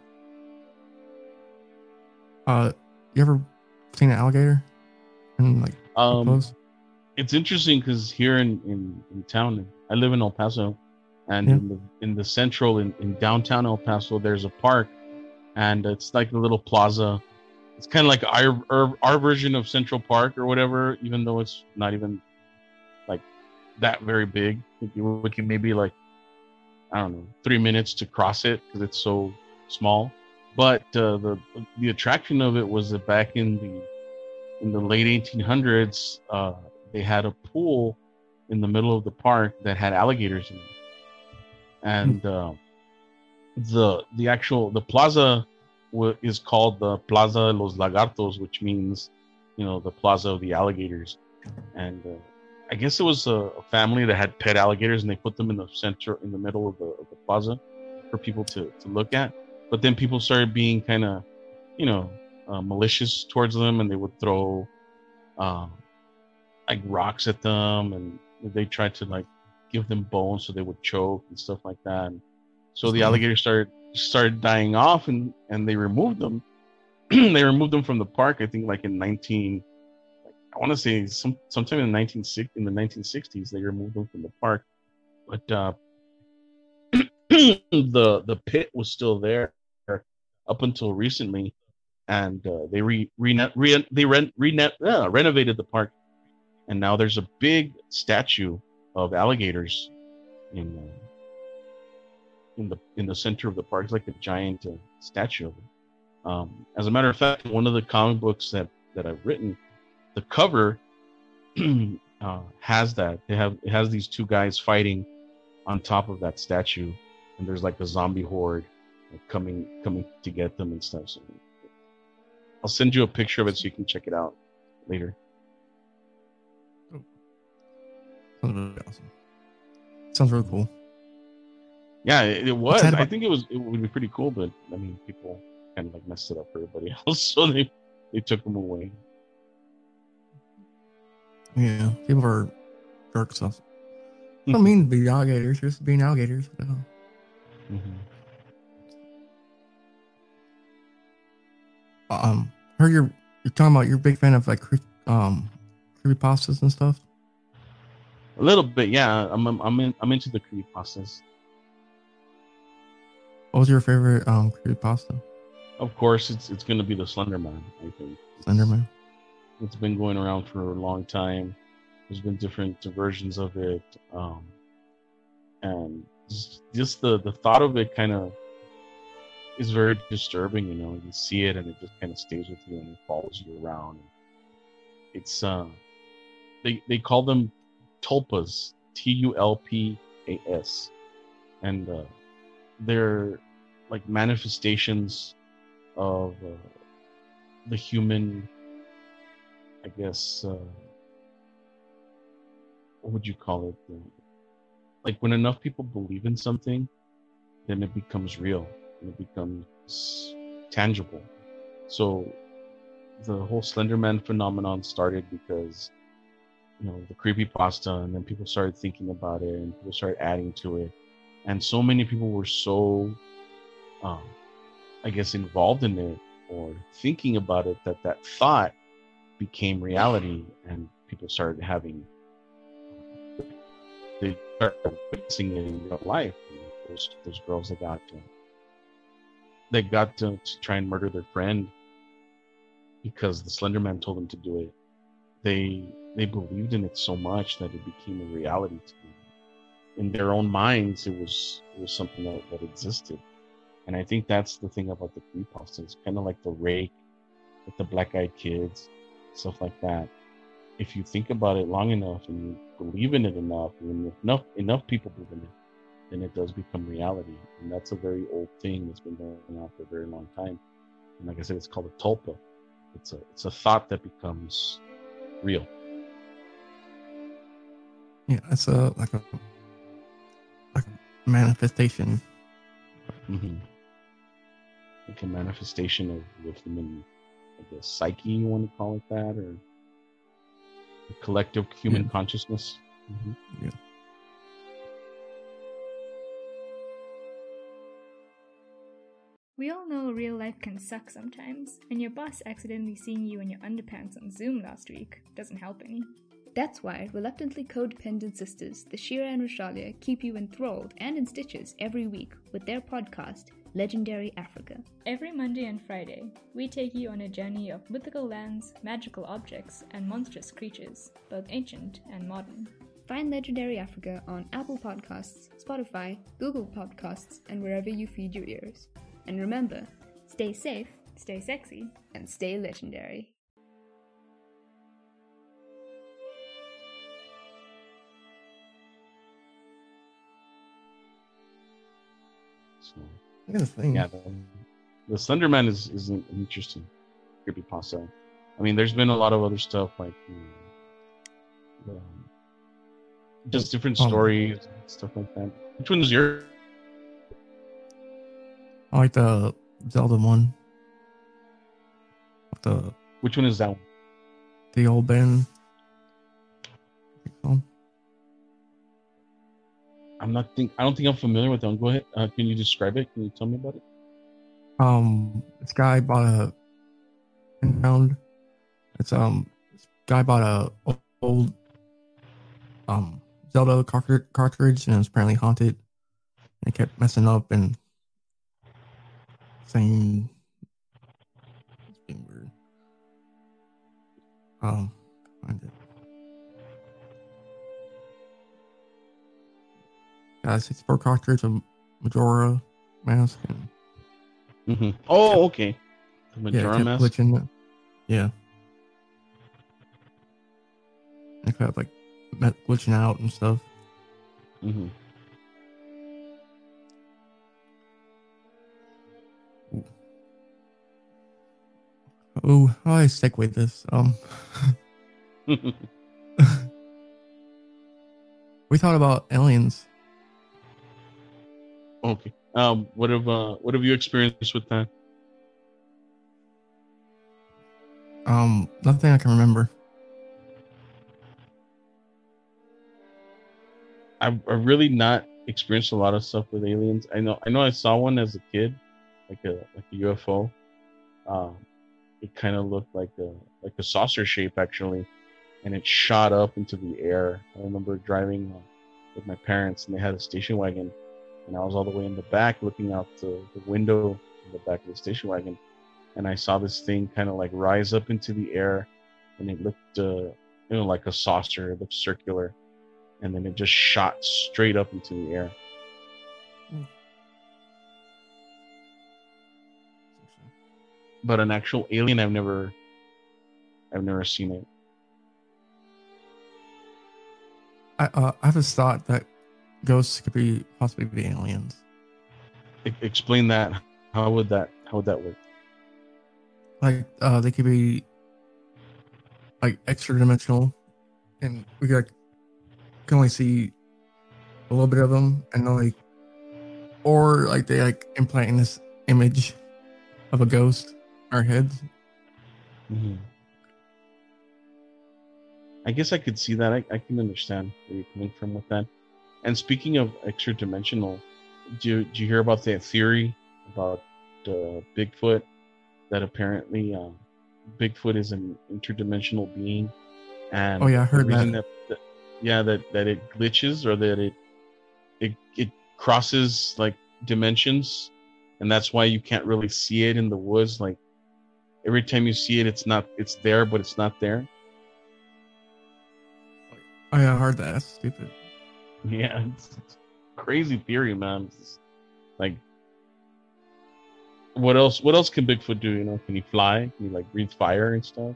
Uh, you ever seen an alligator? And like, um, close? It's interesting because here in, in, in town, I live in El Paso, and yeah. in the in the central in, in downtown El Paso, there's a park, and it's like a little plaza. It's kind of like our, our our version of Central Park or whatever, even though it's not even like that very big. It would maybe like, I don't know, three minutes to cross it because it's so small. But uh, the the attraction of it was that back in the in the late eighteen hundreds, uh, they had a pool in the middle of the park that had alligators in it, and uh, the the actual the plaza is called the Plaza de los Lagartos, which means, you know, the Plaza of the Alligators. And uh, I guess it was a, a family that had pet alligators, and they put them in the center, in the middle of the, of the plaza for people to, to look at. But then people started being kind of, you know, uh, malicious towards them, and they would throw uh, like rocks at them, and they tried to like give them bones so they would choke and stuff like that. And so the alligators started started dying off, and and they removed them. They removed them from the park, I think like in nineteen like, I want to say some sometime in the nineteen in the nineteen sixties they removed them from the park. But uh the the pit was still there up until recently, and uh, they re, re, re they rent re, uh, renovated the park, and now there's a big statue of alligators in uh, in the in the center of the park. It's like a giant uh, statue of it. Um, as a matter of fact, one of the comic books that, that I've written, the cover uh, has that. They have it has these two guys fighting on top of that statue, and there's like a zombie horde like, coming coming to get them and stuff. So I'll send you a picture of it so you can check it out later. Sounds really awesome. Sounds really cool. Yeah, it, it was. sad I about- think it was. It would be pretty cool, but I mean, people kind of like messed it up for everybody else, so they they took them away. Yeah, people are jerks. So. I don't mean to be alligators, just being alligators. You know. Mhm. Um, heard you're you're talking about you're a big fan of like cre- um creepypastas and stuff. A little bit, yeah. I'm I'm I'm, in, I'm into the creepypastas. What was your favorite um creepypasta? Of course, it's it's gonna be the Slender Man. I think Slenderman. it's been going around for a long time. There's been different versions of it, um, and just, just the the thought of it kind of is very disturbing. You know, you see it and it just kind of stays with you and it follows you around. It's uh, they they call them tulpas, T U L P A S, and uh, they're like manifestations of uh, the human, I guess, uh, what would you call it? Uh, like when enough people believe in something, then it becomes real and it becomes tangible. So the whole Slenderman phenomenon started because, you know, the creepypasta, and then people started thinking about it and people started adding to it. And so many people were so, um, I guess, involved in it or thinking about it that that thought became reality, and people started having, they started witnessing it in real life. You know, those, those girls that got to, they got to, to try and murder their friend because the Slender Man told them to do it. They they believed in it so much that it became a reality to them. In their own minds, it was it was something that, that existed. And I think that's the thing about the creepypasta. It's kind of like the Rake, with the Black Eyed Kids, stuff like that. If you think about it long enough and you believe in it enough, and enough enough people believe in it, then it does become reality. And that's a very old thing that's been going on for a very long time. And like I said, it's called a tulpa. It's a it's a thought that becomes real. Yeah, it's a like a like a manifestation. Mm-hmm. Like a manifestation of the human, I guess, psyche, you want to call it that, or the collective human Yeah. consciousness. Mm-hmm. Yeah. We all know real life can suck sometimes, and your boss accidentally seeing you in your underpants on Zoom last week doesn't help any. That's why reluctantly codependent sisters, the Shira and Rashalia, keep you enthralled and in stitches every week with their podcast, Legendary Africa. Every Monday and Friday, we take you on a journey of mythical lands, magical objects, and monstrous creatures, both ancient and modern. Find Legendary Africa on Apple Podcasts, Spotify, Google Podcasts, and wherever you feed your ears. And remember, stay safe, Stay sexy. and stay legendary. So I got a thing. yeah, the, the Slender Man is is an interesting creepypasta. I mean, there's been a lot of other stuff like um, um, just different Um, stories, stuff like that. Which one is your? I like the Zelda one. With the Which one is that one? the old band. Um, I'm not think. I don't think I'm familiar with that one. Go ahead. Uh, can you describe it? Can you tell me about it? um, this guy bought a pound. It's um, this guy bought a old um Zelda cartridge, cartridge and it was apparently haunted. And it kept messing up and saying it's being weird. Um, find it. Got a sixty-four cartridge of Majora mask and Mm-hmm. Oh, okay. The yeah, Majora it kept mask. glitching. it. Yeah, it kept like me- glitching out and stuff. Mm-hmm. Oh, how do I segue this? Um, we thought about aliens. Okay. Um, what have uh, what have you experienced with that? Um, nothing I can remember. I've, I've really not experienced a lot of stuff with aliens. I know I know I saw one as a kid, like a like a U F O. Um, it kind of looked like a like a saucer shape actually, and it shot up into the air. I remember driving uh, with my parents, and they had a station wagon, and I was all the way in the back looking out the, the window in the back of the station wagon, and I saw this thing kind of like rise up into the air, and it looked uh, you know like a saucer. It looked circular, and then it just shot straight up into the air. But an actual alien, I've never, I've never seen it. I uh, I have this thought that ghosts could be possibly be aliens. E- explain that. How would that? How would that work? Like uh, they could be like extra dimensional, and we could, like, can only see a little bit of them, and then, like, or like they like implanting this image of a ghost in our heads. Mm-hmm. I guess I could see that. I, I can understand where you're coming from with that. And speaking of extra dimensional, do you, do you hear about that theory about uh, Bigfoot? That apparently uh, Bigfoot is an interdimensional being, and Oh yeah, I heard the reason that. that, that yeah that, that it glitches, or that it it it crosses like dimensions, and that's why you can't really see it in the woods. Like every time you see it, it's not it's there, but it's not there. Oh yeah, I heard that. That's stupid. Yeah, it's, it's crazy theory, man. It's like, what else? What else can Bigfoot do? You know, can he fly? Can he like breathe fire and stuff?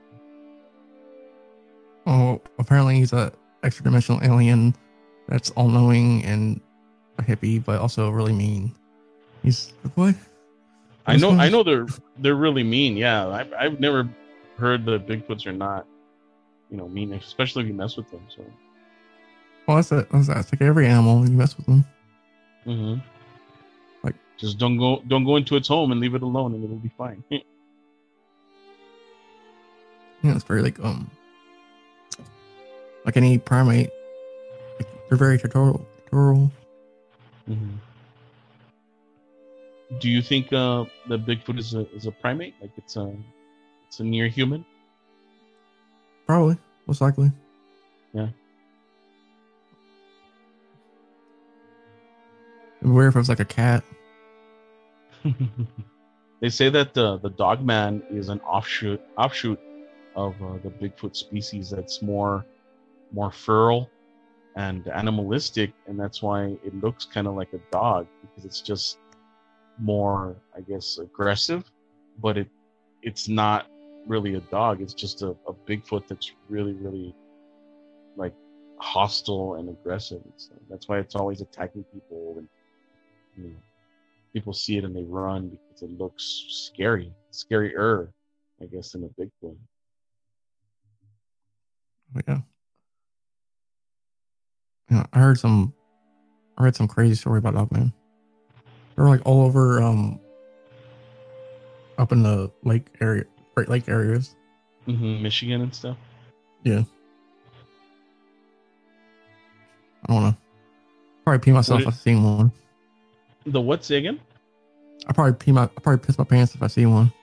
Oh, apparently he's a extra dimensional alien that's all knowing and a hippie, but also really mean. He's what? I know, I know they're they're really mean. Yeah, I've I've never heard that Bigfoots are not, you know, mean, especially if you mess with them. So, Well, that's a, that's, that's like every animal. You mess with them. mm-hmm. Like, just don't go don't go into its home and leave it alone, and it'll be fine. yeah, it's very like um, like any primate. Like, they're very territorial. territorial. Mm-hmm. Do you think uh, that Bigfoot is a is a primate? Like it's a it's a near human? Probably, most likely. Yeah. It'd be weird if it was like a cat. They say that the the Dogman is an offshoot offshoot of uh, the Bigfoot species that's more more feral and animalistic, and that's why it looks kind of like a dog, because it's just more, I guess, aggressive, but it it's not really a dog. It's just a, a Bigfoot that's really, really like hostile and aggressive. So that's why it's always attacking people, and you know, people see it and they run because it looks scary, scarier, I guess, than a Bigfoot. But yeah. Yeah, I heard some. I read some crazy story about Dogman. They're like all over, um, up in the lake area, Great Lake areas. Mm-hmm. Michigan and stuff. Yeah. I don't know. Probably pee myself if What I see one. The what? Say again? I probably pee my. I probably piss my pants if I see one.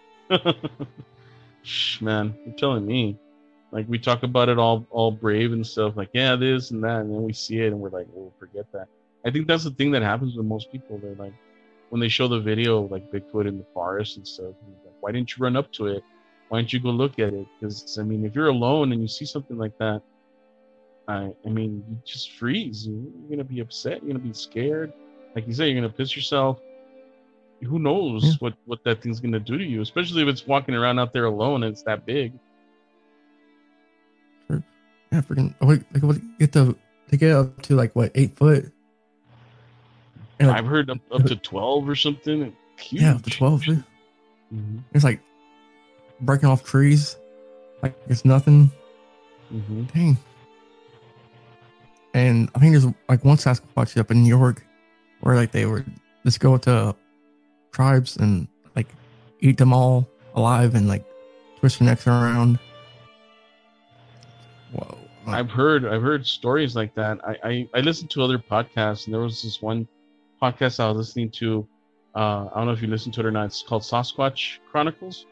Shh, man, you're telling me. Like, we talk about it all all brave and stuff, like, yeah, this and that, and then we see it and we're like, well, forget that. I think that's the thing that happens with most people. They're like, when they show the video of like Bigfoot in the forest and stuff, like, why didn't you run up to it? Why didn't you go look at it? Because I mean, if you're alone and you see something like that, I I mean, you just freeze. You're gonna be upset. You're gonna be scared. Like you say, you're gonna piss yourself. Who knows Yeah. what what that thing's gonna do to you? Especially if it's walking around out there alone and it's that big. Yeah, freaking. Oh, wait, like, what? Get the. They get up to like what, eight foot. And, like, I've heard up, up to twelve or something. Huge. yeah, up to twelve. Dude. Mm-hmm. It's like breaking off trees, like it's nothing. Mm-hmm. Dang. And I think there's like one Sasquatch up in New York, where like they were just go to tribes and like eat them all alive and like twist their necks around. Whoa. I've heard I've heard stories like that. I, I, I listened to other podcasts, and there was this one podcast I was listening to. Uh, I don't know if you listened to it or not. It's called Sasquatch Chronicles.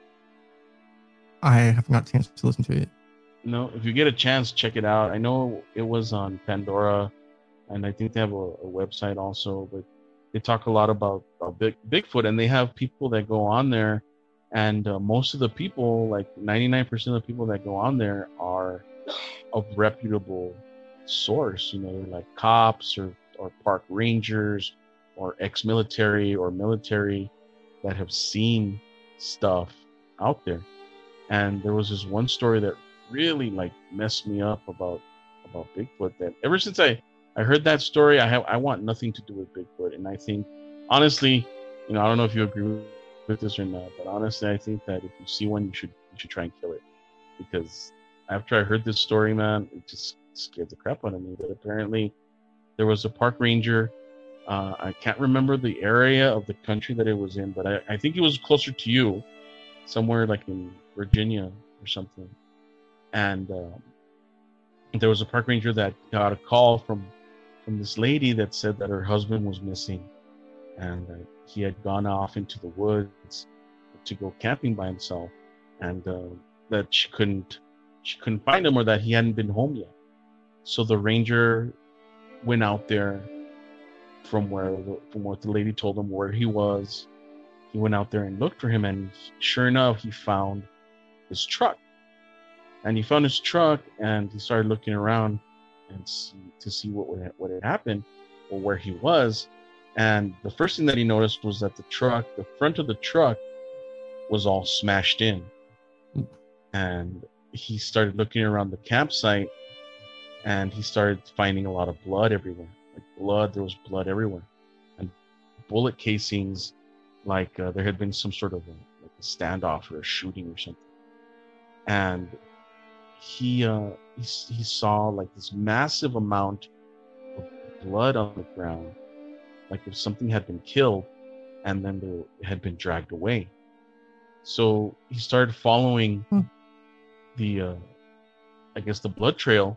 I haven't got a chance to listen to it. No, if you get a chance, check it out. I know it was on Pandora, and I think they have a, a website also. But they talk a lot about, about Big, Bigfoot, and they have people that go on there, and uh, most of the people, like ninety-nine percent of the people that go on there, are of reputable source. You know, they're like cops or, or park rangers or ex-military or military that have seen stuff out there. And there was this one story that really like messed me up about about Bigfoot, that ever since I I heard that story, I have I want nothing to do with Bigfoot. And I think honestly, you know, I don't know if you agree with this or not, but honestly I think that if you see one, you should you should try and kill it. Because after I heard this story, man, it just scared the crap out of me. But apparently there was a park ranger, uh, I can't remember the area of the country that it was in, but I, I think it was closer to you, somewhere like in Virginia or something. And um, there was a park ranger that got a call from from this lady that said that her husband was missing, and that he had gone off into the woods to go camping by himself, and uh, that she couldn't she couldn't find him, or that he hadn't been home yet. So the ranger went out there from where from what the lady told him where he was. He went out there and looked for him, and sure enough, he found his truck. And he found his truck, and he started looking around and see, to see what would, what had happened or where he was. And the first thing that he noticed was that the truck, the front of the truck, was all smashed in. And he started looking around the campsite, and he started finding a lot of blood everywhere. Like blood, there was blood everywhere, and bullet casings, like uh, there had been some sort of a, like a standoff or a shooting or something. And he uh he, he saw like this massive amount of blood on the ground, like if something had been killed, and then there, it had been dragged away. So he started following hmm. the uh I guess the blood trail,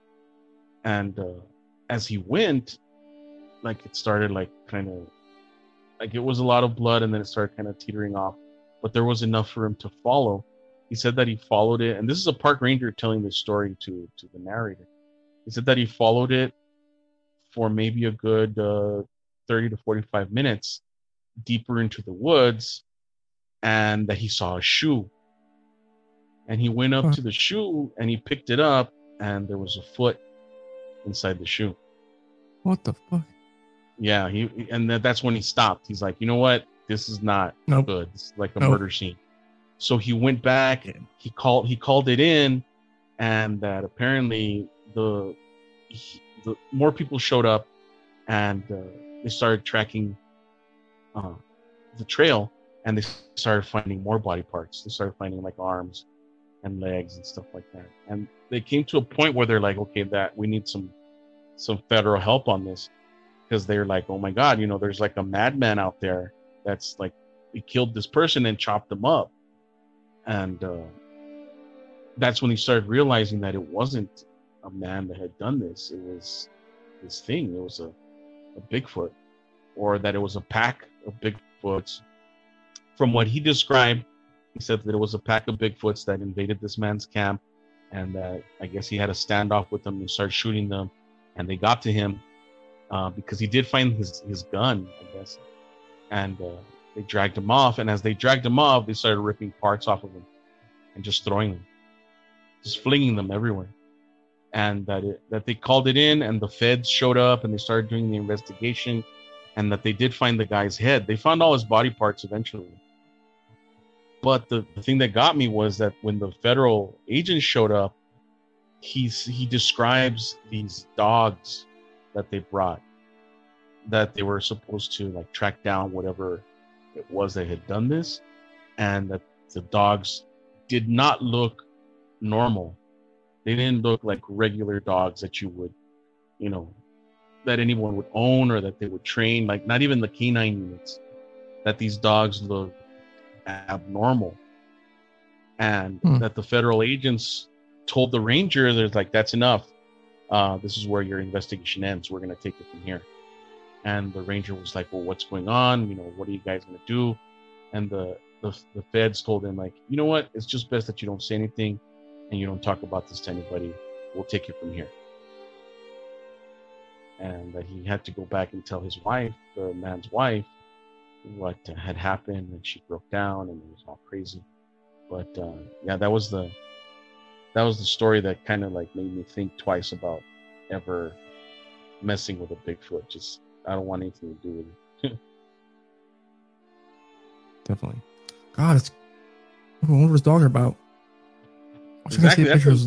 and uh as he went, like it started like kind of like it was a lot of blood, and then it started kind of teetering off, but there was enough for him to follow. He said that he followed it, and this is a park ranger telling this story to, to the narrator. He said that he followed it for maybe a good uh, thirty to forty-five minutes deeper into the woods, and that he saw a shoe. And he went up huh. to the shoe, and he picked it up, and there was a foot inside the shoe. What the fuck? Yeah, he and that, that's when he stopped. He's like, you know what? This is not nope. good. It's like a nope. murder scene. So he went back. He called. He called it in, and that apparently the, he, the more people showed up, and uh, they started tracking uh, the trail, and they started finding more body parts. They started finding like arms and legs and stuff like that. And they came to a point where they're like, okay, that we need some some federal help on this, because they're like, oh my God, you know, there's like a madman out there that's like, he killed this person and chopped them up. And uh, that's when he started realizing that it wasn't a man that had done this. It was this thing. It was a, a Bigfoot, or that it was a pack of Bigfoots. From what he described, he said that it was a pack of Bigfoots that invaded this man's camp, and that I guess he had a standoff with them and started shooting them, and they got to him uh, because he did find his, his gun, I guess. And uh, they dragged him off, and as they dragged him off, they started ripping parts off of him and just throwing them, just flinging them everywhere. And that it, that they called it in, and the feds showed up, and they started doing the investigation, and that they did find the guy's head. They found all his body parts eventually. But the, the thing that got me was that when the federal agents showed up, he's, he describes these dogs that they brought, that they were supposed to like track down whatever it was that had done this, and that the dogs did not look normal. They didn't look like regular dogs that you would, you know, that anyone would own or that they would train. Like not even the canine units. That these dogs look abnormal, and Hmm. that the federal agents told the ranger, "There's like that's enough. Uh, this is where your investigation ends. We're gonna take it from here." And the ranger was like, "Well, what's going on? You know, what are you guys gonna do?" And the the, the feds told him like, "You know what? It's just best that you don't say anything, and you don't talk about this to anybody. We'll take it from here." And that he had to go back and tell his wife, the man's wife, what uh, had happened, and she broke down and it was all crazy. But uh, yeah, that was the that was the story that kind of like made me think twice about ever messing with a Bigfoot. Just I don't want anything to do with it. Definitely. God, it's. I wonder what his dogs are about. I was Exactly, gonna see that's pictures.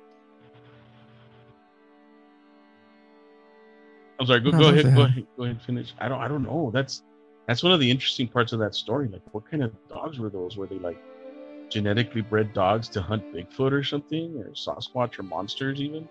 I'm sorry. Go, No, go that's ahead. Go okay. ahead. Go ahead. Finish. I don't. I don't know. That's that's one of the interesting parts of that story. Like, what kind of dogs were those? Were they like genetically bred dogs to hunt Bigfoot or something, or Sasquatch or monsters even?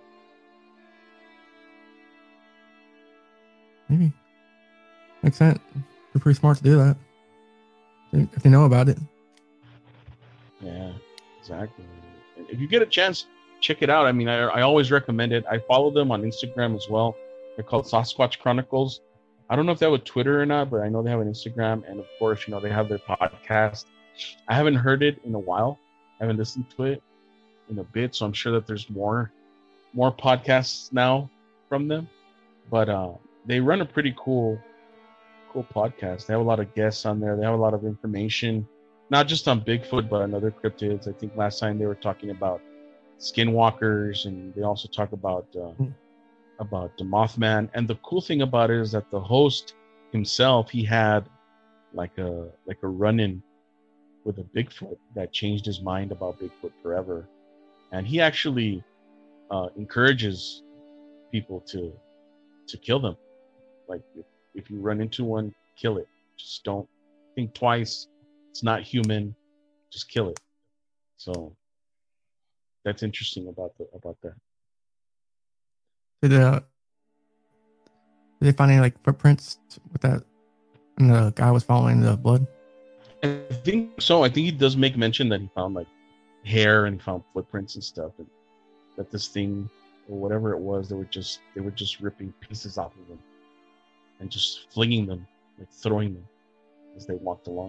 Maybe. Makes sense. They're pretty smart to do that. If they know about it. Yeah, exactly. And if you get a chance, check it out. I mean, I, I always recommend it. I follow them on Instagram as well. They're called Sasquatch Chronicles. I don't know if they have a Twitter or not, but I know they have an Instagram. And of course, you know, they have their podcast. I haven't heard it in a while. I haven't listened to it in a bit. So I'm sure that there's more, more podcasts now from them. But uh, they run a pretty cool, cool podcast. They have a lot of guests on there. They have a lot of information, not just on Bigfoot, but on other cryptids. I think last time they were talking about skinwalkers, and they also talk about uh, Hmm. about the Mothman. And the cool thing about it is that the host himself, he had like a like a run-in with a Bigfoot that changed his mind about Bigfoot forever. And he actually uh, encourages people to to kill them. Like if, if you run into one, kill it. Just don't think twice. It's not human. Just kill it. So that's interesting about the about that. Did uh, did they find any like footprints with that? And the guy was following the blood. I think so. I think he does make mention that he found like hair and he found footprints and stuff, and that this thing or whatever it was, they were just they were just ripping pieces off of them and just flinging them, like throwing them as they walked along.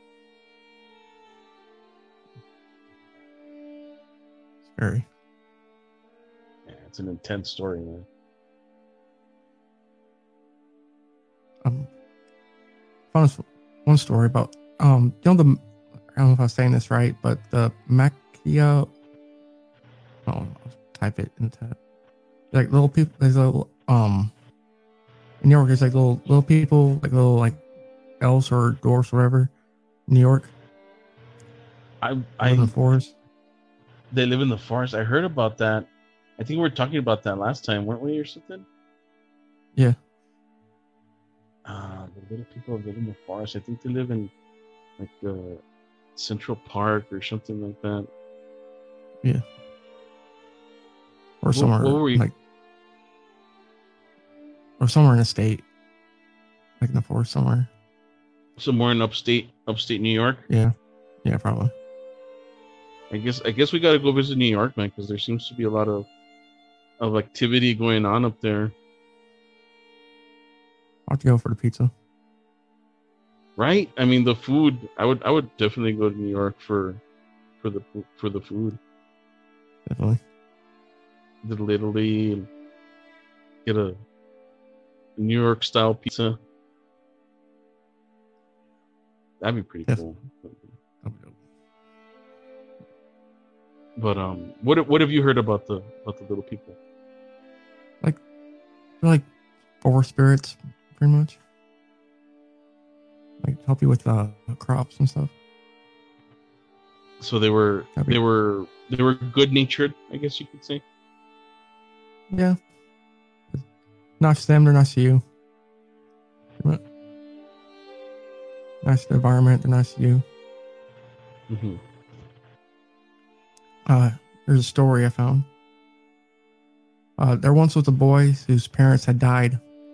Scary. Yeah, it's an intense story, man. Um, found this one story about um, you know the I don't know if I was saying this right, but the Macchia. Oh, I'll type it into like little people. There's little um in New York. There's like little little people, like little like elves or dwarfs, or whatever. In New York, I live in the I forest. they live in the forest. I heard about that. I think we were talking about that last time, weren't we, or something? Yeah, Uh, the little people live in the forest. I think they live in like uh, Central Park or something like that. or What- somewhere what were we- like, or somewhere in the state, like in the forest somewhere. Somewhere in upstate, upstate New York. Yeah, yeah, probably. I guess I guess we got to go visit New York, man, because there seems to be a lot of of activity going on up there, I'll have to go for the pizza. right? I mean, the food. I would I would definitely go to New York for for the for the food. Definitely. Little Italy, and get a New York style pizza. That'd be pretty Yes. cool. That'll be dope. But um, what what have you heard about the about the little people? They're like forest spirits, pretty much. Like help you with uh, crops and stuff. So they were That'd be- they were they were good natured, I guess you could say. Yeah. Nice to them, they're nice to you. Pretty much. Nice to the environment, they're nice to you. Mm-hmm. Uh, there's a story I found. Uh, there once was a boy whose parents had died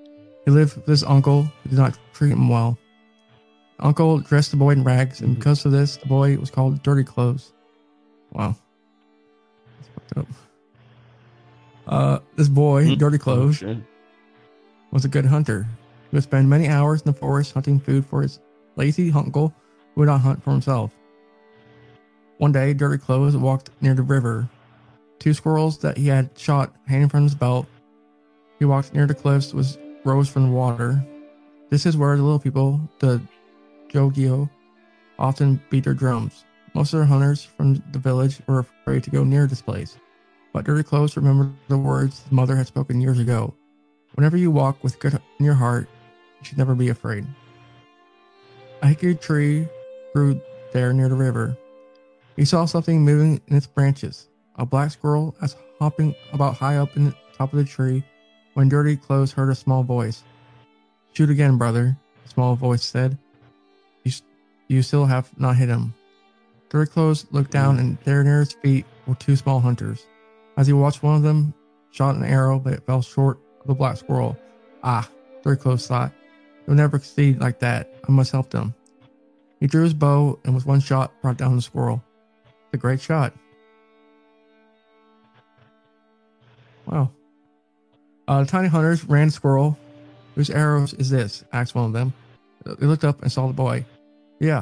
He lived with his uncle, who did not treat him well. Uncle dressed the boy in rags, and because of this, the boy was called Dirty Clothes. Wow. That's fucked up. Uh, this boy, Mm. Dirty Clothes, Oh, shit. was a good hunter. He would spend many hours in the forest hunting food for his lazy uncle, who would not hunt for himself. One day, Dirty Clothes walked near the river. Two squirrels that he had shot hanging from his belt. He walked near the cliffs, which rose from the water. This is where the little people, the Jogyo, often beat their drums. Most of the hunters from the village were afraid to go near this place. But Dirty Clothes remembered the words his mother had spoken years ago. Whenever you walk with good in your heart, you should never be afraid. A hickory tree grew there near the river. He saw something moving in its branches. A black squirrel was hopping about high up in the top of the tree when Dirty Clothes heard a small voice. "Shoot again, brother," the small voice said. You, you still have not hit him. Dirty Clothes looked down, and there near his feet were two small hunters. As he watched, one of them shot an arrow, but it fell short of the black squirrel. Ah, Dirty Clothes thought, he'll never succeed like that. I must help them. He drew his bow, and with one shot brought down the squirrel. It's a great shot. Wow. Uh, the tiny hunters ran the squirrel. "Whose arrows is this?" asked one of them. They looked up and saw the boy. "Yeah,"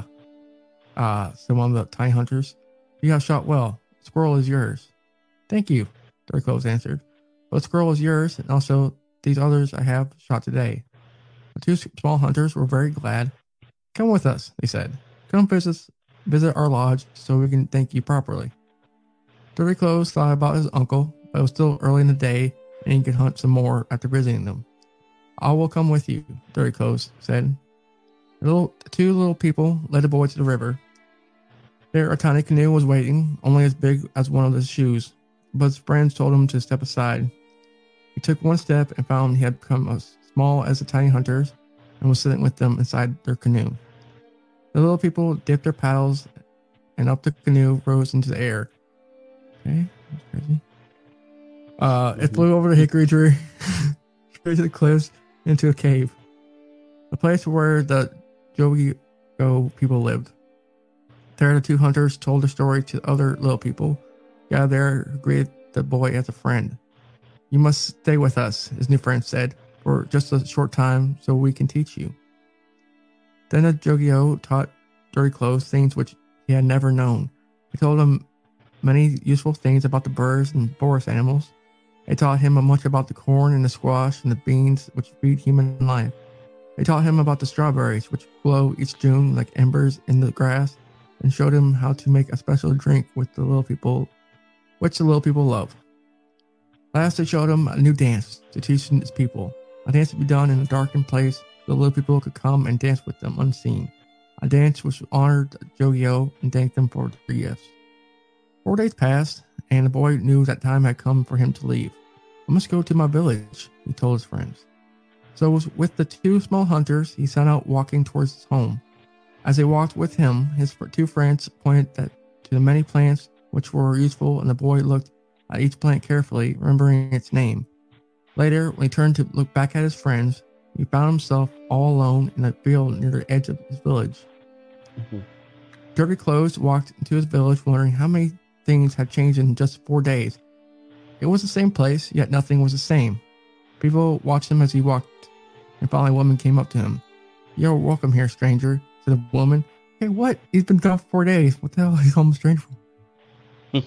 uh, said one of the tiny hunters. "You have shot well. The squirrel is yours." "Thank you," Dirty Clothes answered. "But the squirrel is yours, and also these others I have shot today." The two small hunters were very glad. "Come with us," they said. "Come visit, visit our lodge so we can thank you properly." Dirty Clothes thought about his uncle, but it was still early in the day, and he could hunt some more after visiting them. "I will come with you," Dirty Clothes said. The, little, the two little people led the boy to the river. There, a tiny canoe was waiting, only as big as one of his shoes, but his friends told him to step aside. He took one step and found he had become as small as the tiny hunters and was sitting with them inside their canoe. The little people dipped their paddles, and up the canoe rose into the air. Okay, that's crazy. Uh, it flew over the hickory tree, straight to the cliffs, into a cave. The place where the Jogyo people lived. There, the two hunters told their story to other little people gathered there who greeted the boy as a friend. "You must stay with us," his new friend said, "for just a short time so we can teach you." Then the Jogyo taught Dirty Clothes things which he had never known. He told him many useful things about the birds and forest animals. They taught him much about the corn and the squash and the beans which feed human life. They taught him about the strawberries which glow each June like embers in the grass, and showed him how to make a special drink with the little people, which the little people love. Last, they showed him a new dance to teach his people. A dance to be done in a darkened place so the little people could come and dance with them unseen. A dance which honored the Jogyo and thanked them for their gifts. Four days passed, and the boy knew that time had come for him to leave. "I must go to my village," he told his friends. So with the two small hunters, he set out walking towards his home. As they walked with him, his two friends pointed that to the many plants which were useful, and the boy looked at each plant carefully, remembering its name. Later, when he turned to look back at his friends, he found himself all alone in a field near the edge of his village. Mm-hmm. Dirty Clothes walked into his village, wondering how many things had changed in just four days. It was the same place, yet nothing was the same. People watched him as he walked, and finally a woman came up to him. "You're welcome here, stranger," said the woman. "Hey, what? He's been gone for four days. What the hell is he calling him a stranger for?"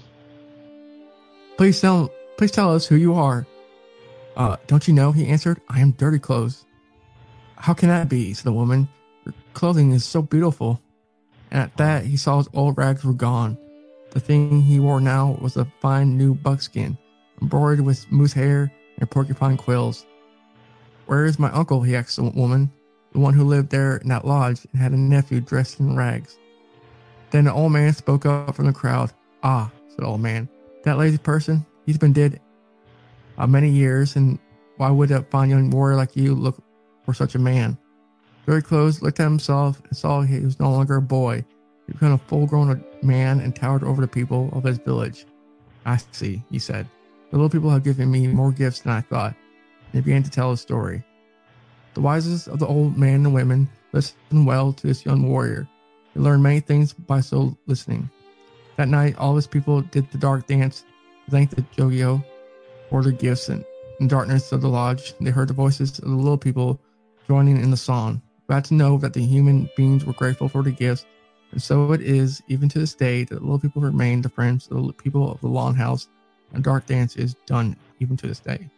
Please tell, please tell us who you are." Uh, "don't you know?" he answered. "I am Dirty Clothes." "How can that be?" said the woman. "Your clothing is so beautiful." And at that, he saw his old rags were gone. The thing he wore now was a fine new buckskin, embroidered with moose hair and porcupine quills. "Where is my uncle?" he asked the woman, "the one who lived there in that lodge and had a nephew dressed in rags." Then the old man spoke up from the crowd. "Ah," said the old man, "that lazy person, he's been dead uh, many years, and why would a fine young warrior like you look for such a man?" Dirty Clothes looked at himself and saw he was no longer a boy. He became a full-grown man and towered over the people of his village. "I see," he said. "The little people have given me more gifts than I thought." And he began to tell his story. The wisest of the old men and women listened well to this young warrior. They learned many things by so listening. That night, all his people did the dark dance to thank the Jogyo for their gifts, and in the darkness of the lodge, they heard the voices of the little people joining in the song. Glad to know that the human beings were grateful for the gifts, and so it is, even to this day, that the little people remain the friends of the people of the Longhouse, and dark dance is done even to this day.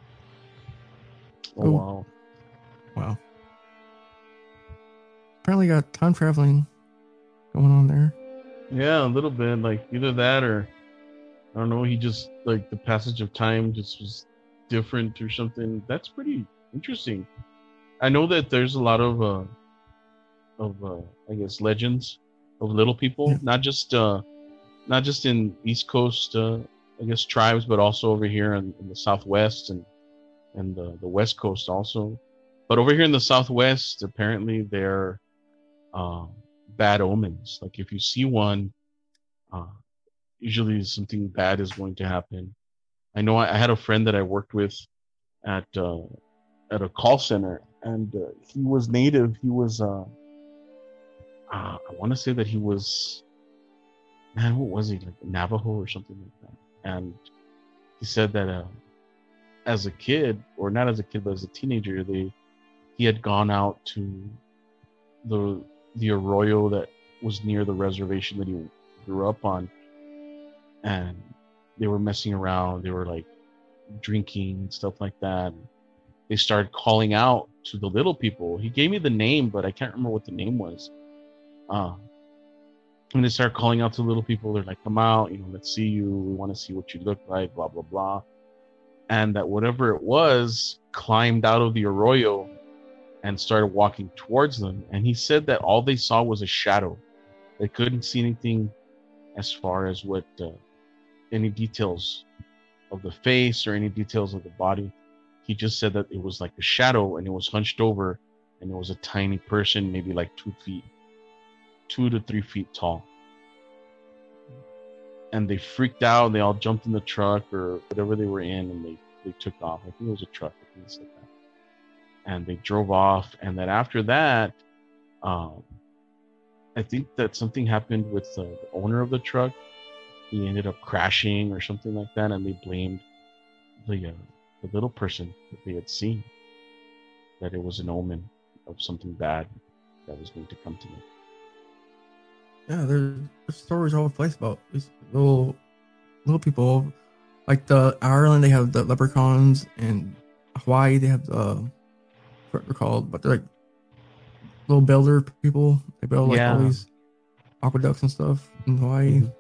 Oh, wow. Wow. Apparently got time traveling going on there. Yeah, a little bit. Like either that or I don't know. He just like the passage of time just was different or something. That's pretty interesting. I know that there's a lot of uh, of uh, I guess legends of little people, Yeah. not just uh, not just in East Coast, uh, I guess tribes, but also over here in, in the Southwest and and the, the West Coast also. But over here in the Southwest, apparently they're uh, bad omens. Like if you see one, uh, usually something bad is going to happen. I know I, I had a friend that I worked with at uh, at a call center, and uh, he was native. He was uh, uh, I want to say that he was, man, what was he, like Navajo or something like that? And he said that uh, as a kid, or not as a kid, but as a teenager, they he had gone out to the the arroyo that was near the reservation that he grew up on, and they were messing around. They were like drinking and stuff like that. They started calling out to the little people. He gave me the name, but I can't remember what the name was. Uh, and they started calling out to little people. They're like, "Come out, you know, let's see you. We want to see what you look like." Blah blah blah. And that whatever it was climbed out of the arroyo and started walking towards them. And he said that all they saw was a shadow. They couldn't see anything as far as what uh, any details of the face or any details of the body. He just said that it was like a shadow, and it was hunched over, and it was a tiny person, maybe like two feet, two to three feet tall. And they freaked out. They all jumped in the truck or whatever they were in, and they, they took off. I think it was a truck. I think it's like that. And they drove off. And then after that, um, I think that something happened with the, the owner of the truck. He ended up crashing or something like that, and they blamed the uh, the little person that they had seen, that it was an omen of something bad that was going to come to them. Yeah, there's, there's stories all over the place about these little little people. Like the Ireland, they have the leprechauns, and Hawaii, they have the what they're called, but they're like little builder people. They build like Yeah. all these aqueducts and stuff in Hawaii. Mhm.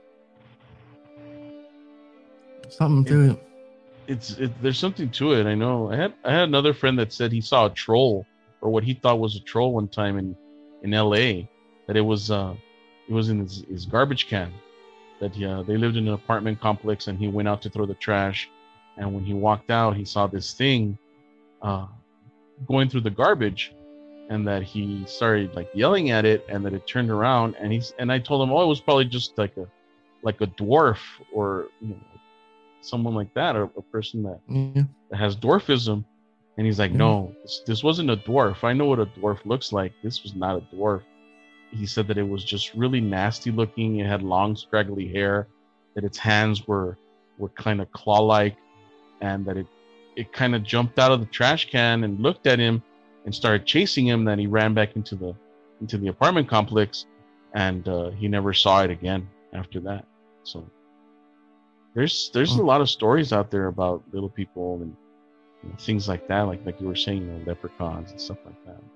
Something to it. It's it, there's something to it. I know. I had I had another friend that said he saw a troll, or what he thought was a troll, one time in in L A. That it was uh it was in his, his garbage can. That uh, they lived in an apartment complex, and he went out to throw the trash, and when he walked out, he saw this thing uh going through the garbage, and that he started like yelling at it, and that it turned around, and he's and I told him, oh, it was probably just like a like a dwarf, or you know, someone like that, or a person that, Yeah. that has dwarfism. And he's like, Yeah. no, this, this wasn't a dwarf. I know what a dwarf looks like. This was not a dwarf. He said that it was just really nasty looking. It had long scraggly hair, that its hands were were kind of claw-like, and that it it kind of jumped out of the trash can and looked at him and started chasing him. Then he ran back into the into the apartment complex, and uh, he never saw it again after that. So there's there's Oh. a lot of stories out there about little people and you know, things like that, like like you were saying, you know, leprechauns and stuff like that.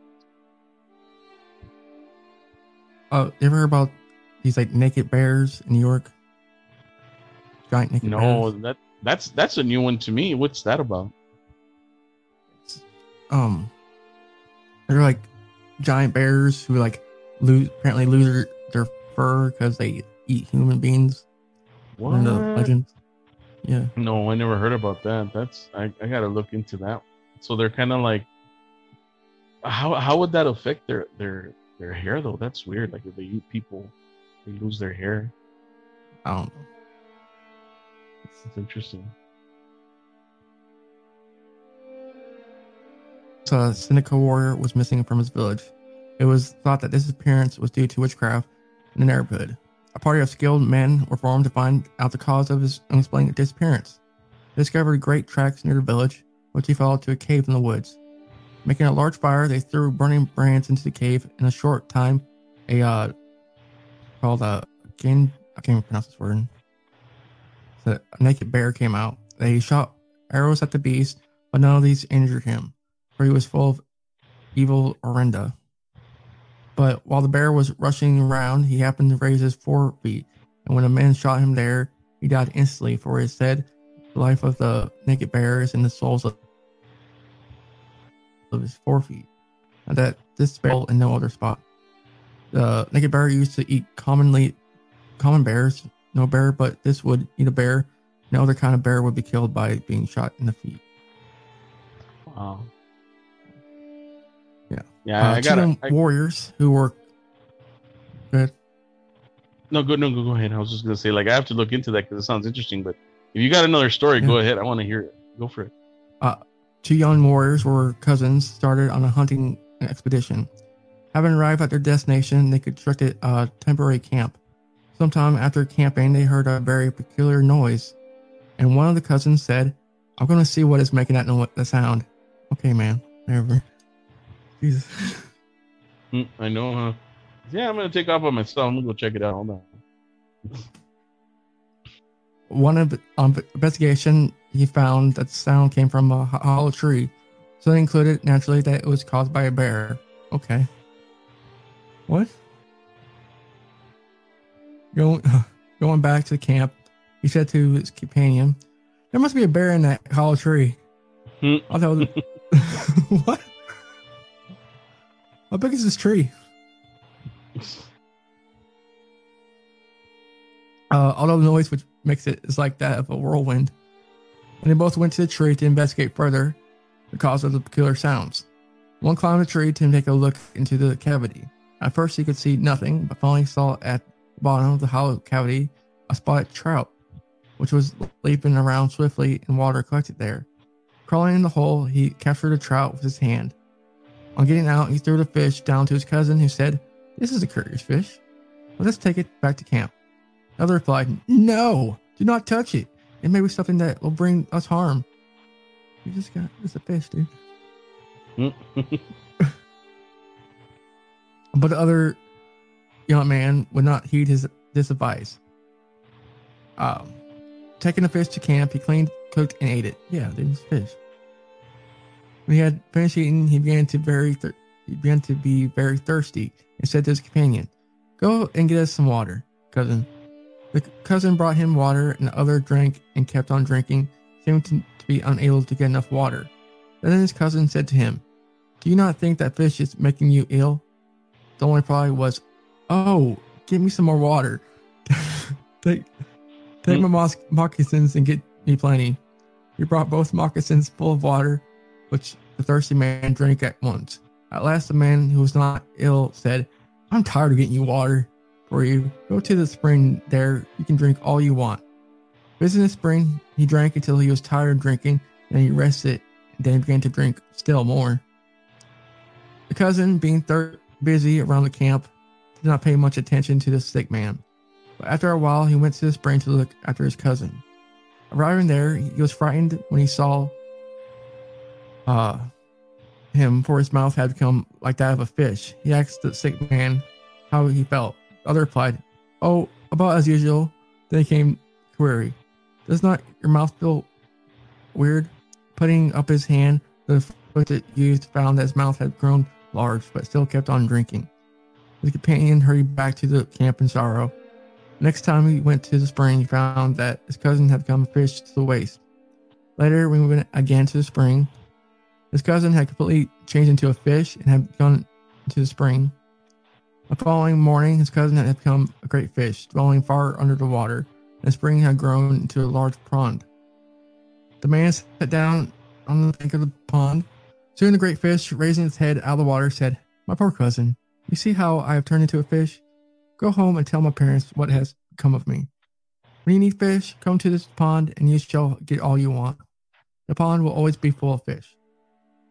Uh, you ever heard about these like naked bears in New York? Giant naked No, bears. that that's that's a new one to me. What's that about? Um, they're like giant bears who like lose apparently lose their, their fur because they eat human beings. One of the What? legends. Yeah. No, I never heard about that. That's I, I gotta look into that. So they're kind of like, how how would that affect their their their hair though? That's weird. Like if they eat people, they lose their hair. I don't know. It's interesting. a Seneca warrior was missing from his village. It was thought that this disappearance was due to witchcraft in the neighborhood. A party of skilled men were formed to find out the cause of his unexplained disappearance. They discovered great tracks near the village, which he followed to a cave in the woods. Making a large fire, they threw burning brands into the cave. In a short time, a uh, called a again, I can't even pronounce this word. So a naked bear came out. They shot arrows at the beast, but none of these injured him, for he was full of evil Orenda. But while the bear was rushing around, he happened to raise his forefeet, and when a man shot him there, he died instantly, for it said, the life of the naked bear is in the soles of, of his forefeet, and that this bear in no other spot. The naked bear used to eat commonly common bears, no bear, but this would eat a bear. No other kind of bear would be killed by being shot in the feet. Wow. Yeah. Yeah, uh, I got it. Warriors who were good. No, go, no, go, go ahead. I was just gonna say, like, I have to look into that because it sounds interesting. But if you got another story, yeah. go ahead. I want to hear it. Go for it. Uh, two young warriors were cousins, started on a hunting expedition. Having arrived at their destination, they constructed a temporary camp. Sometime after camping, they heard a very peculiar noise, and one of the cousins said, "I'm going to see what is making that no- the sound." Okay, man. Whatever. Jesus. Mm, I know, huh? Yeah, I'm gonna take off on my stuff. I'm gonna go check it out. Hold on. One of um, investigation, he found that the sound came from a hollow tree, so they concluded naturally that it was caused by a bear. Okay. What? Going going back to the camp, he said to his companion, "There must be a bear in that hollow tree." Hmm. I thought, what? How big is this tree? Uh, although the noise which makes it is like that of a whirlwind. And they both went to the tree to investigate further the cause of the peculiar sounds. One climbed the tree to take a look into the cavity. At first he could see nothing, but finally saw at the bottom of the hollow cavity a spotted trout, which was leaping around swiftly and water collected there. Crawling in the hole, he captured a trout with his hand. On getting out, he threw the fish down to his cousin, who said, "This is a curious fish. Let us take it back to camp." The other replied, "No, do not touch it. It may be something that will bring us harm." You just got, it's a fish, dude. But the other young man would not heed his this advice. Um, taking the fish to camp, he cleaned, cooked, and ate it. Yeah, there's fish. When he had finished eating, he began to very thir- he began to be very thirsty, and said to his companion, "Go and get us some water, cousin." The cousin brought him water, and the other drank and kept on drinking, seeming to, to be unable to get enough water. Then his cousin said to him, "Do you not think that fish is making you ill?" The only reply was, "Oh, get me some more water. take take mm. my mos- moccasins and get me plenty." He brought both moccasins full of water, which the thirsty man drank at once. At last the man who was not ill said, "I'm tired of getting you water for you. Go to the spring there. You can drink all you want." Visiting the spring, he drank until he was tired of drinking, and he rested, and then he began to drink still more. The cousin, being thir- busy around the camp, did not pay much attention to the sick man. But after a while, he went to the spring to look after his cousin. Arriving there, he was frightened when he saw uh, him, for his mouth had become like that of a fish. He asked the sick man how he felt. The other replied, "Oh, about as usual." Then came query, "Does not your mouth feel weird?" Putting up his hand, the foot that used found that his mouth had grown large, but still kept on drinking. His companion hurried back to the camp in sorrow. Next time he went to the spring, he found that his cousin had become a fish to the waist. Later, when we went again to the spring, his cousin had completely changed into a fish and had gone into the spring. The following morning, his cousin had become a great fish, dwelling far under the water, and the spring had grown into a large pond. The man sat down on the bank of the pond. Soon the great fish, raising its head out of the water, said, "My poor cousin, you see how I have turned into a fish? Go home and tell my parents what has come of me. When you need fish, come to this pond and you shall get all you want. The pond will always be full of fish."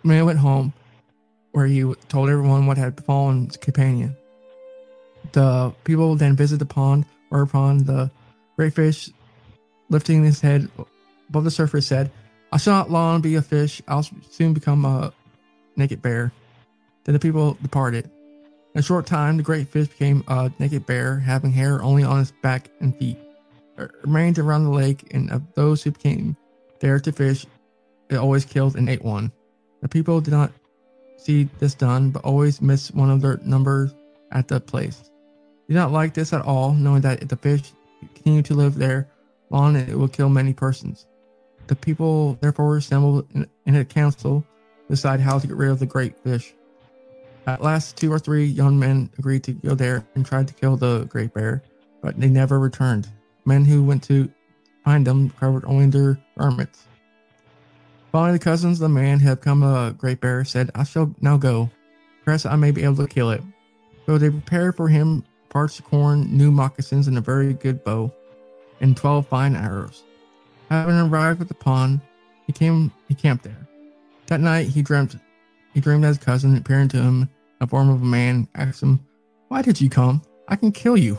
man went home, where he told everyone what had befallen his companion. The people then visited the pond, whereupon the great fish, lifting his head above the surface, said, "I shall not long be a fish. I'll soon become a naked bear." Then the people departed. In a short time, the great fish became a naked bear, having hair only on its back and feet. It remained around the lake, and of those who came there to fish, it always killed and ate one. The people did not see this done, but always missed one of their numbers at the place. They did not like this at all, knowing that if the fish continued to live there long, it would kill many persons. The people therefore assembled in, in a council to decide how to get rid of the great fish. At last, two or three young men agreed to go there and tried to kill the great bear, but they never returned. Men who went to find them covered only their garments. Finally, the cousins of the man who had become a great bear said, "I shall now go. Perhaps I may be able to kill it." So they prepared for him parched corn, new moccasins, and a very good bow, and twelve fine arrows. Having arrived at the pond, he came. He camped there. That night, he dreamt. He dreamed that his cousin, appearing to him in the form of a man, asked him, "Why did you come? I can kill you."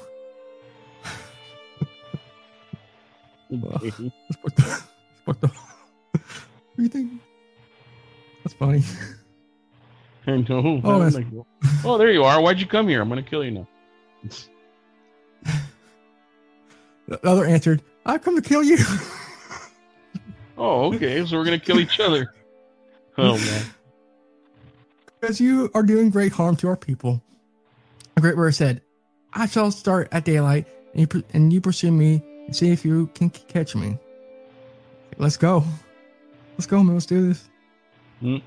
What the, what the, what do you think? That's funny. I know. Oh, that's, like, oh, there you are. Why'd you come here? I'm going to kill you now. the other answered, "I've come to kill you." Oh, okay. So we're going to kill each other. Oh, man. Because you are doing great harm to our people. A great bear said, "I shall start at daylight, and you, and you pursue me and see if you can catch me." Let's go. Let's go, man. Let's do this. Mm.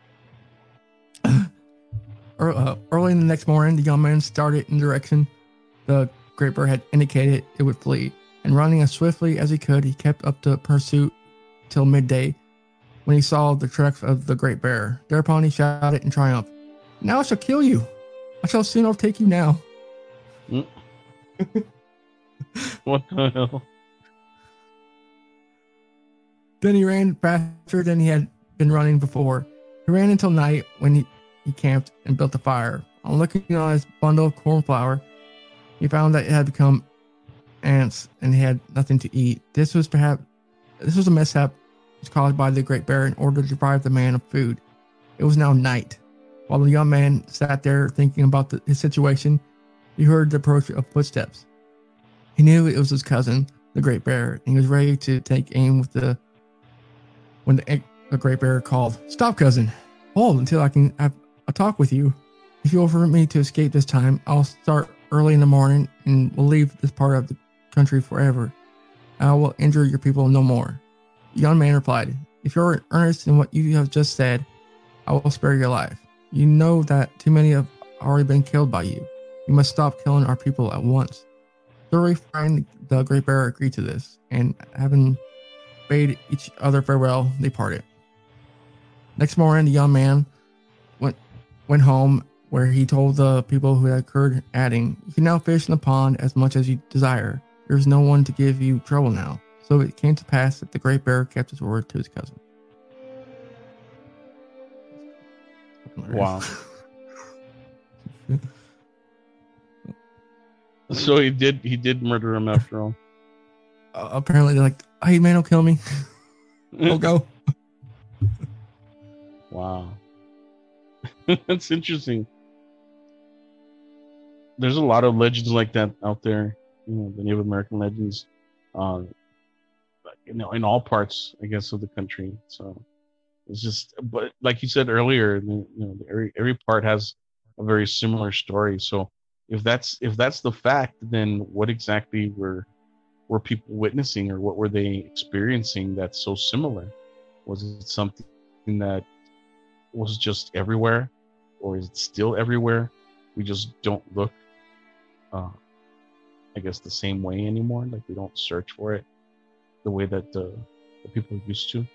Uh, early in the next morning, the young man started in the direction the great bear had indicated it would flee, and running as swiftly as he could, he kept up the pursuit till midday, when he saw the tracks of the great bear. Thereupon he shouted in triumph, "Now I shall kill you! I shall soon overtake you now!" Mm. What the hell? Then he ran faster than he had been running before. He ran until night, when he, he camped and built a fire. On looking on his bundle of corn flour, he found that it had become ants and he had nothing to eat. This was perhaps this was a mishap caused by the great bear in order to deprive the man of food. It was now night. While the young man sat there thinking about the, his situation, he heard the approach of footsteps. He knew it was his cousin, the great bear, and he was ready to take aim with the when the, the great bear called, "Stop, cousin! Hold until I can have a talk with you. If you offer me to escape this time, I'll start early in the morning and will leave this part of the country forever. I will injure your people no more." The young man replied, "If you're in earnest in what you have just said, I will spare your life. You know that too many have already been killed by you. You must stop killing our people at once." Thoroughly frightened, the great bear agreed to this, and having bade each other farewell, they parted. Next morning, the young man went went home, where he told the people who had occurred, adding, "You can now fish in the pond as much as you desire. There is no one to give you trouble now." So it came to pass that the great bear kept his word to his cousin. Wow. So he did he did murder him after all. Uh, apparently they're like, "Hey man, don't kill me. I'll go." Wow. That's interesting. There's a lot of legends like that out there. You know, the Native American legends. Uh, you know, in all parts, I guess, of the country. So it's just, but like you said earlier, you know, every every part has a very similar story. So if that's if that's the fact, then what exactly were were people witnessing, or what were they experiencing that's so similar? Was it something that was just everywhere, or is it still everywhere? We just don't look, uh, I guess, the same way anymore. Like we don't search for it the way that the, the people used to.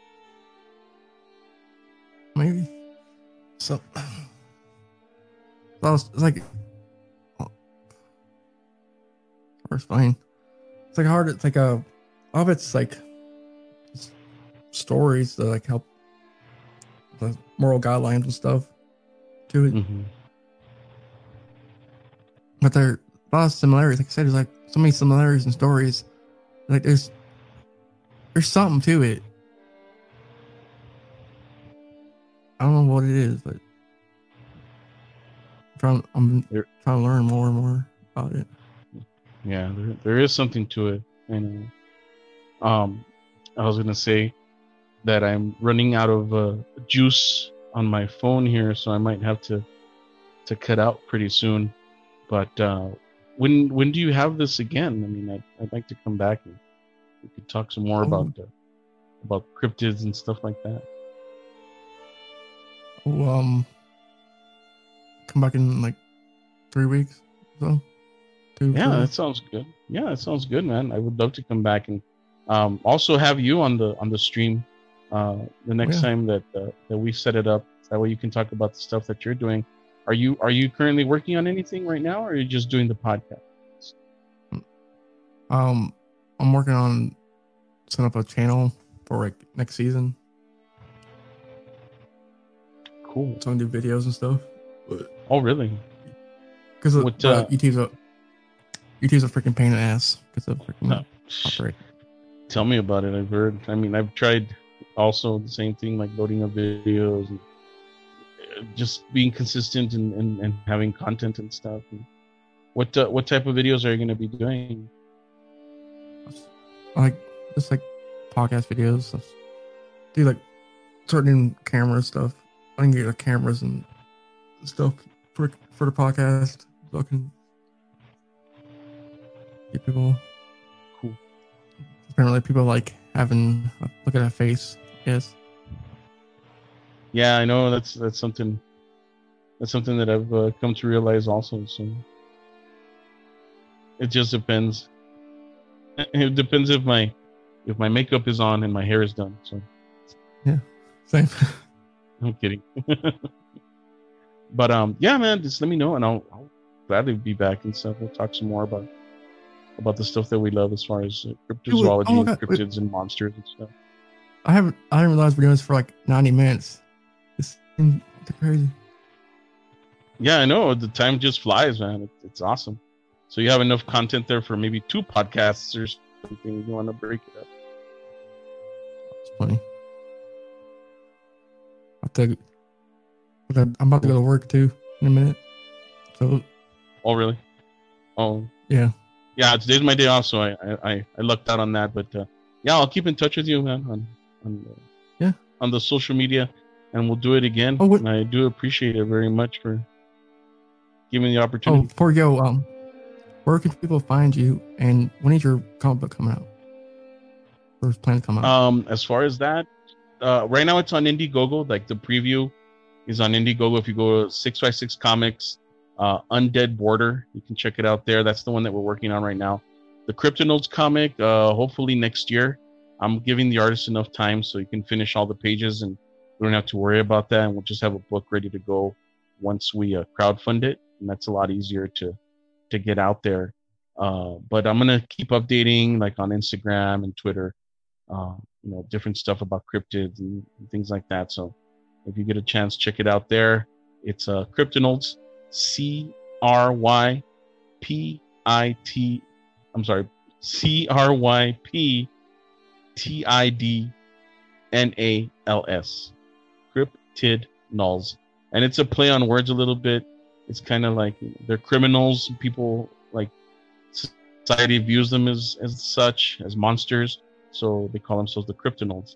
Maybe. So, well, it's like, it's fine. It's like hard. It's like a, all of it's like stories that like help the moral guidelines and stuff to it. Mm-hmm. But there are a lot of similarities. Like I said, there's like so many similarities in stories. Like there's there's something to it. I don't know what it is, but I'm trying, I'm There- trying to learn more and more about it. Yeah, there, there is something to it. And um, I was gonna say that I'm running out of uh, juice on my phone here, so I might have to to cut out pretty soon. But uh, when when do you have this again? I mean, I'd, I'd like to come back and we could talk some more Oh. about uh, about cryptids and stuff like that. Oh, um, come back in like three weeks. So, two. Yeah, three. that sounds good. Yeah, that sounds good, man. I would love to come back and um, also have you on the on the stream uh, the next Yeah. time that uh, that we set it up. That way you can talk about the stuff that you're doing. Are you are you currently working on anything right now, or are you just doing the podcast? Um, I'm working on setting up a channel for like next season. Cool. So I can do videos and stuff. Oh, really? Because What, uh, uh, YouTube's a YouTube's a freaking pain in the ass because of freaking No. copyright. Tell me about it. I've heard. I mean, I've tried also the same thing, like loading up videos and uh, just being consistent and, and, and having content and stuff. And what uh, what type of videos are you going to be doing? Like just like podcast videos, stuff. Do like certain camera stuff. I can get the cameras and stuff for for the podcast, so I can get people. Cool. Apparently, people like having a look at that face. Yes. Yeah, I know that's that's something that's something that I've uh, come to realize also. So it just depends. It depends if my if my makeup is on and my hair is done. So Same. I'm kidding. But um, yeah, man, just let me know and I'll, I'll gladly be back and stuff. We'll talk some more about about the stuff that we love as far as uh, cryptozoology, oh my and God, wait. cryptids, and monsters and stuff. I haven't. I didn't realize we're doing this for like ninety minutes. It's, it's crazy. Yeah, I know. The time just flies, man. It, it's awesome. So you have enough content there for maybe two podcasts or something. You want to break it up? It's funny. I have to, I'm about to go to work too in a minute. So Oh, really? Oh, yeah. yeah. Today's my day off, so I I, I, I lucked out on that. But uh, yeah, I'll keep in touch with you, man, on on uh, Yeah. on the social media, and we'll do it again. Oh, what- and I do appreciate it very much for giving me the Oh, opportunity. before we go, um, where can people find you? And when is your comic book coming out? Or is planned to come out? Um, as far as that, uh, right now it's on Indiegogo. Like the preview is on Indiegogo. If you go to six by six Comics, uh, Undead Border, you can check it out there. That's the one that we're working on right now. The Cryptonauts comic, uh, hopefully next year. I'm giving the artist enough time so you can finish all the pages and we don't have to worry about that. And we'll just have a book ready to go once we uh, crowdfund it, and that's a lot easier to to get out there. Uh, but I'm gonna keep updating, like on Instagram and Twitter. Uh, you know, different stuff about cryptids and, and things like that. So if you get a chance, check it out there. It's uh, Cryptonauts, C R Y P I T, I'm sorry, C R Y P T I D N A L S. Cryptid Nulls. And it's a play on words a little bit. It's kind of like they're criminals. People, like, society views them as, as such, as monsters. So they call themselves the Cryptonauts.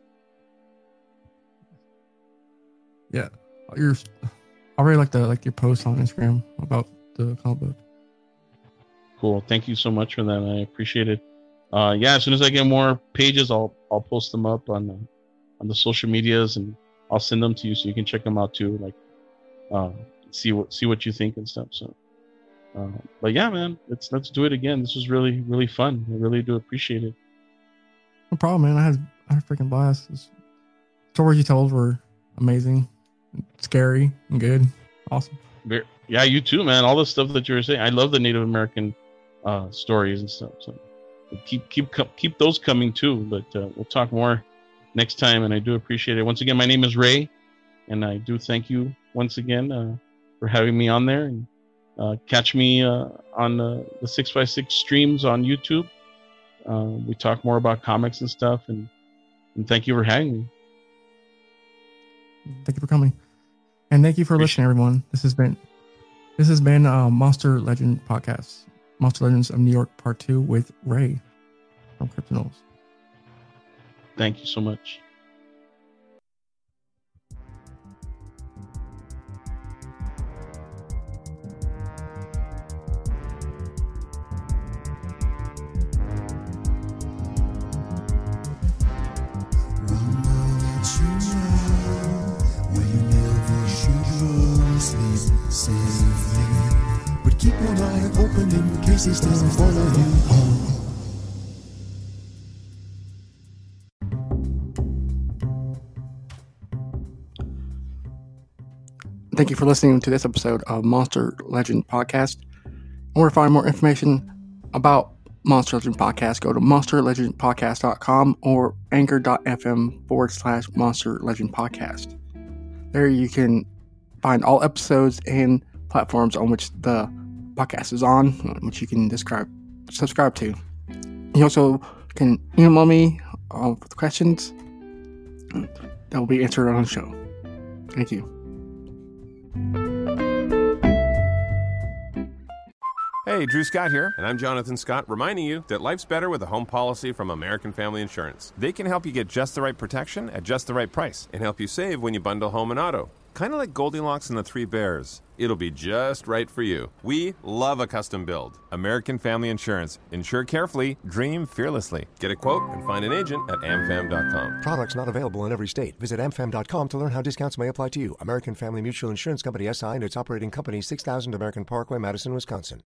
Yeah, your I really like the like your post on Instagram about the comic book. Cool. Thank you so much for that. I appreciate it. Uh, yeah, as soon as I get more pages, I'll I'll post them up on the, on the social medias, and I'll send them to you so you can check them out too. Like, uh, see what see what you think and stuff. So, uh, but yeah, man, let's let's do it again. This was really really fun. I really do appreciate it. No problem, man. I had I had a freaking blast. The stories you told were amazing, scary, and good. Awesome. Very, yeah, you too, man. All the stuff that you were saying, I love the Native American uh, stories and stuff. So keep keep keep those coming too. But uh, we'll talk more next time, and I do appreciate it. Once again, my name is Ray, and I do thank you once again uh, for having me on there. And uh, catch me uh, on uh, the six by six streams on YouTube. Uh, we talk more about comics and stuff, and, and thank you for having me. Thank you for coming, and thank you for listening, everyone. This has been this has been uh, Monster Legend Podcast, Monster Legends of New York Part Two with Ray from Kryptonoles. Thank you so much. Safely, but keep one eye open in case they still follow you home. Thank you for listening to this episode of Monster Legend Podcast. And to find more information about Monster Legend Podcast, go to monster legend podcast dot com or anchor.fm forward slash Monster Legend Podcast. There you can find all episodes and platforms on which the podcast is on, which you can describe, subscribe to. You also can email me uh, with questions that will be answered on the show. Thank you. Hey, Drew Scott here, and I'm Jonathan Scott, reminding you that life's better with a home policy from American Family Insurance. They can help you get just the right protection at just the right price and help you save when you bundle home and auto. Kind of like Goldilocks and the Three Bears. It'll be just right for you. We love a custom build. American Family Insurance. Insure carefully, dream fearlessly. Get a quote and find an agent at amfam dot com. Products not available in every state. Visit amfam dot com to learn how discounts may apply to you. American Family Mutual Insurance Company S I and its operating company, six thousand American Parkway, Madison, Wisconsin.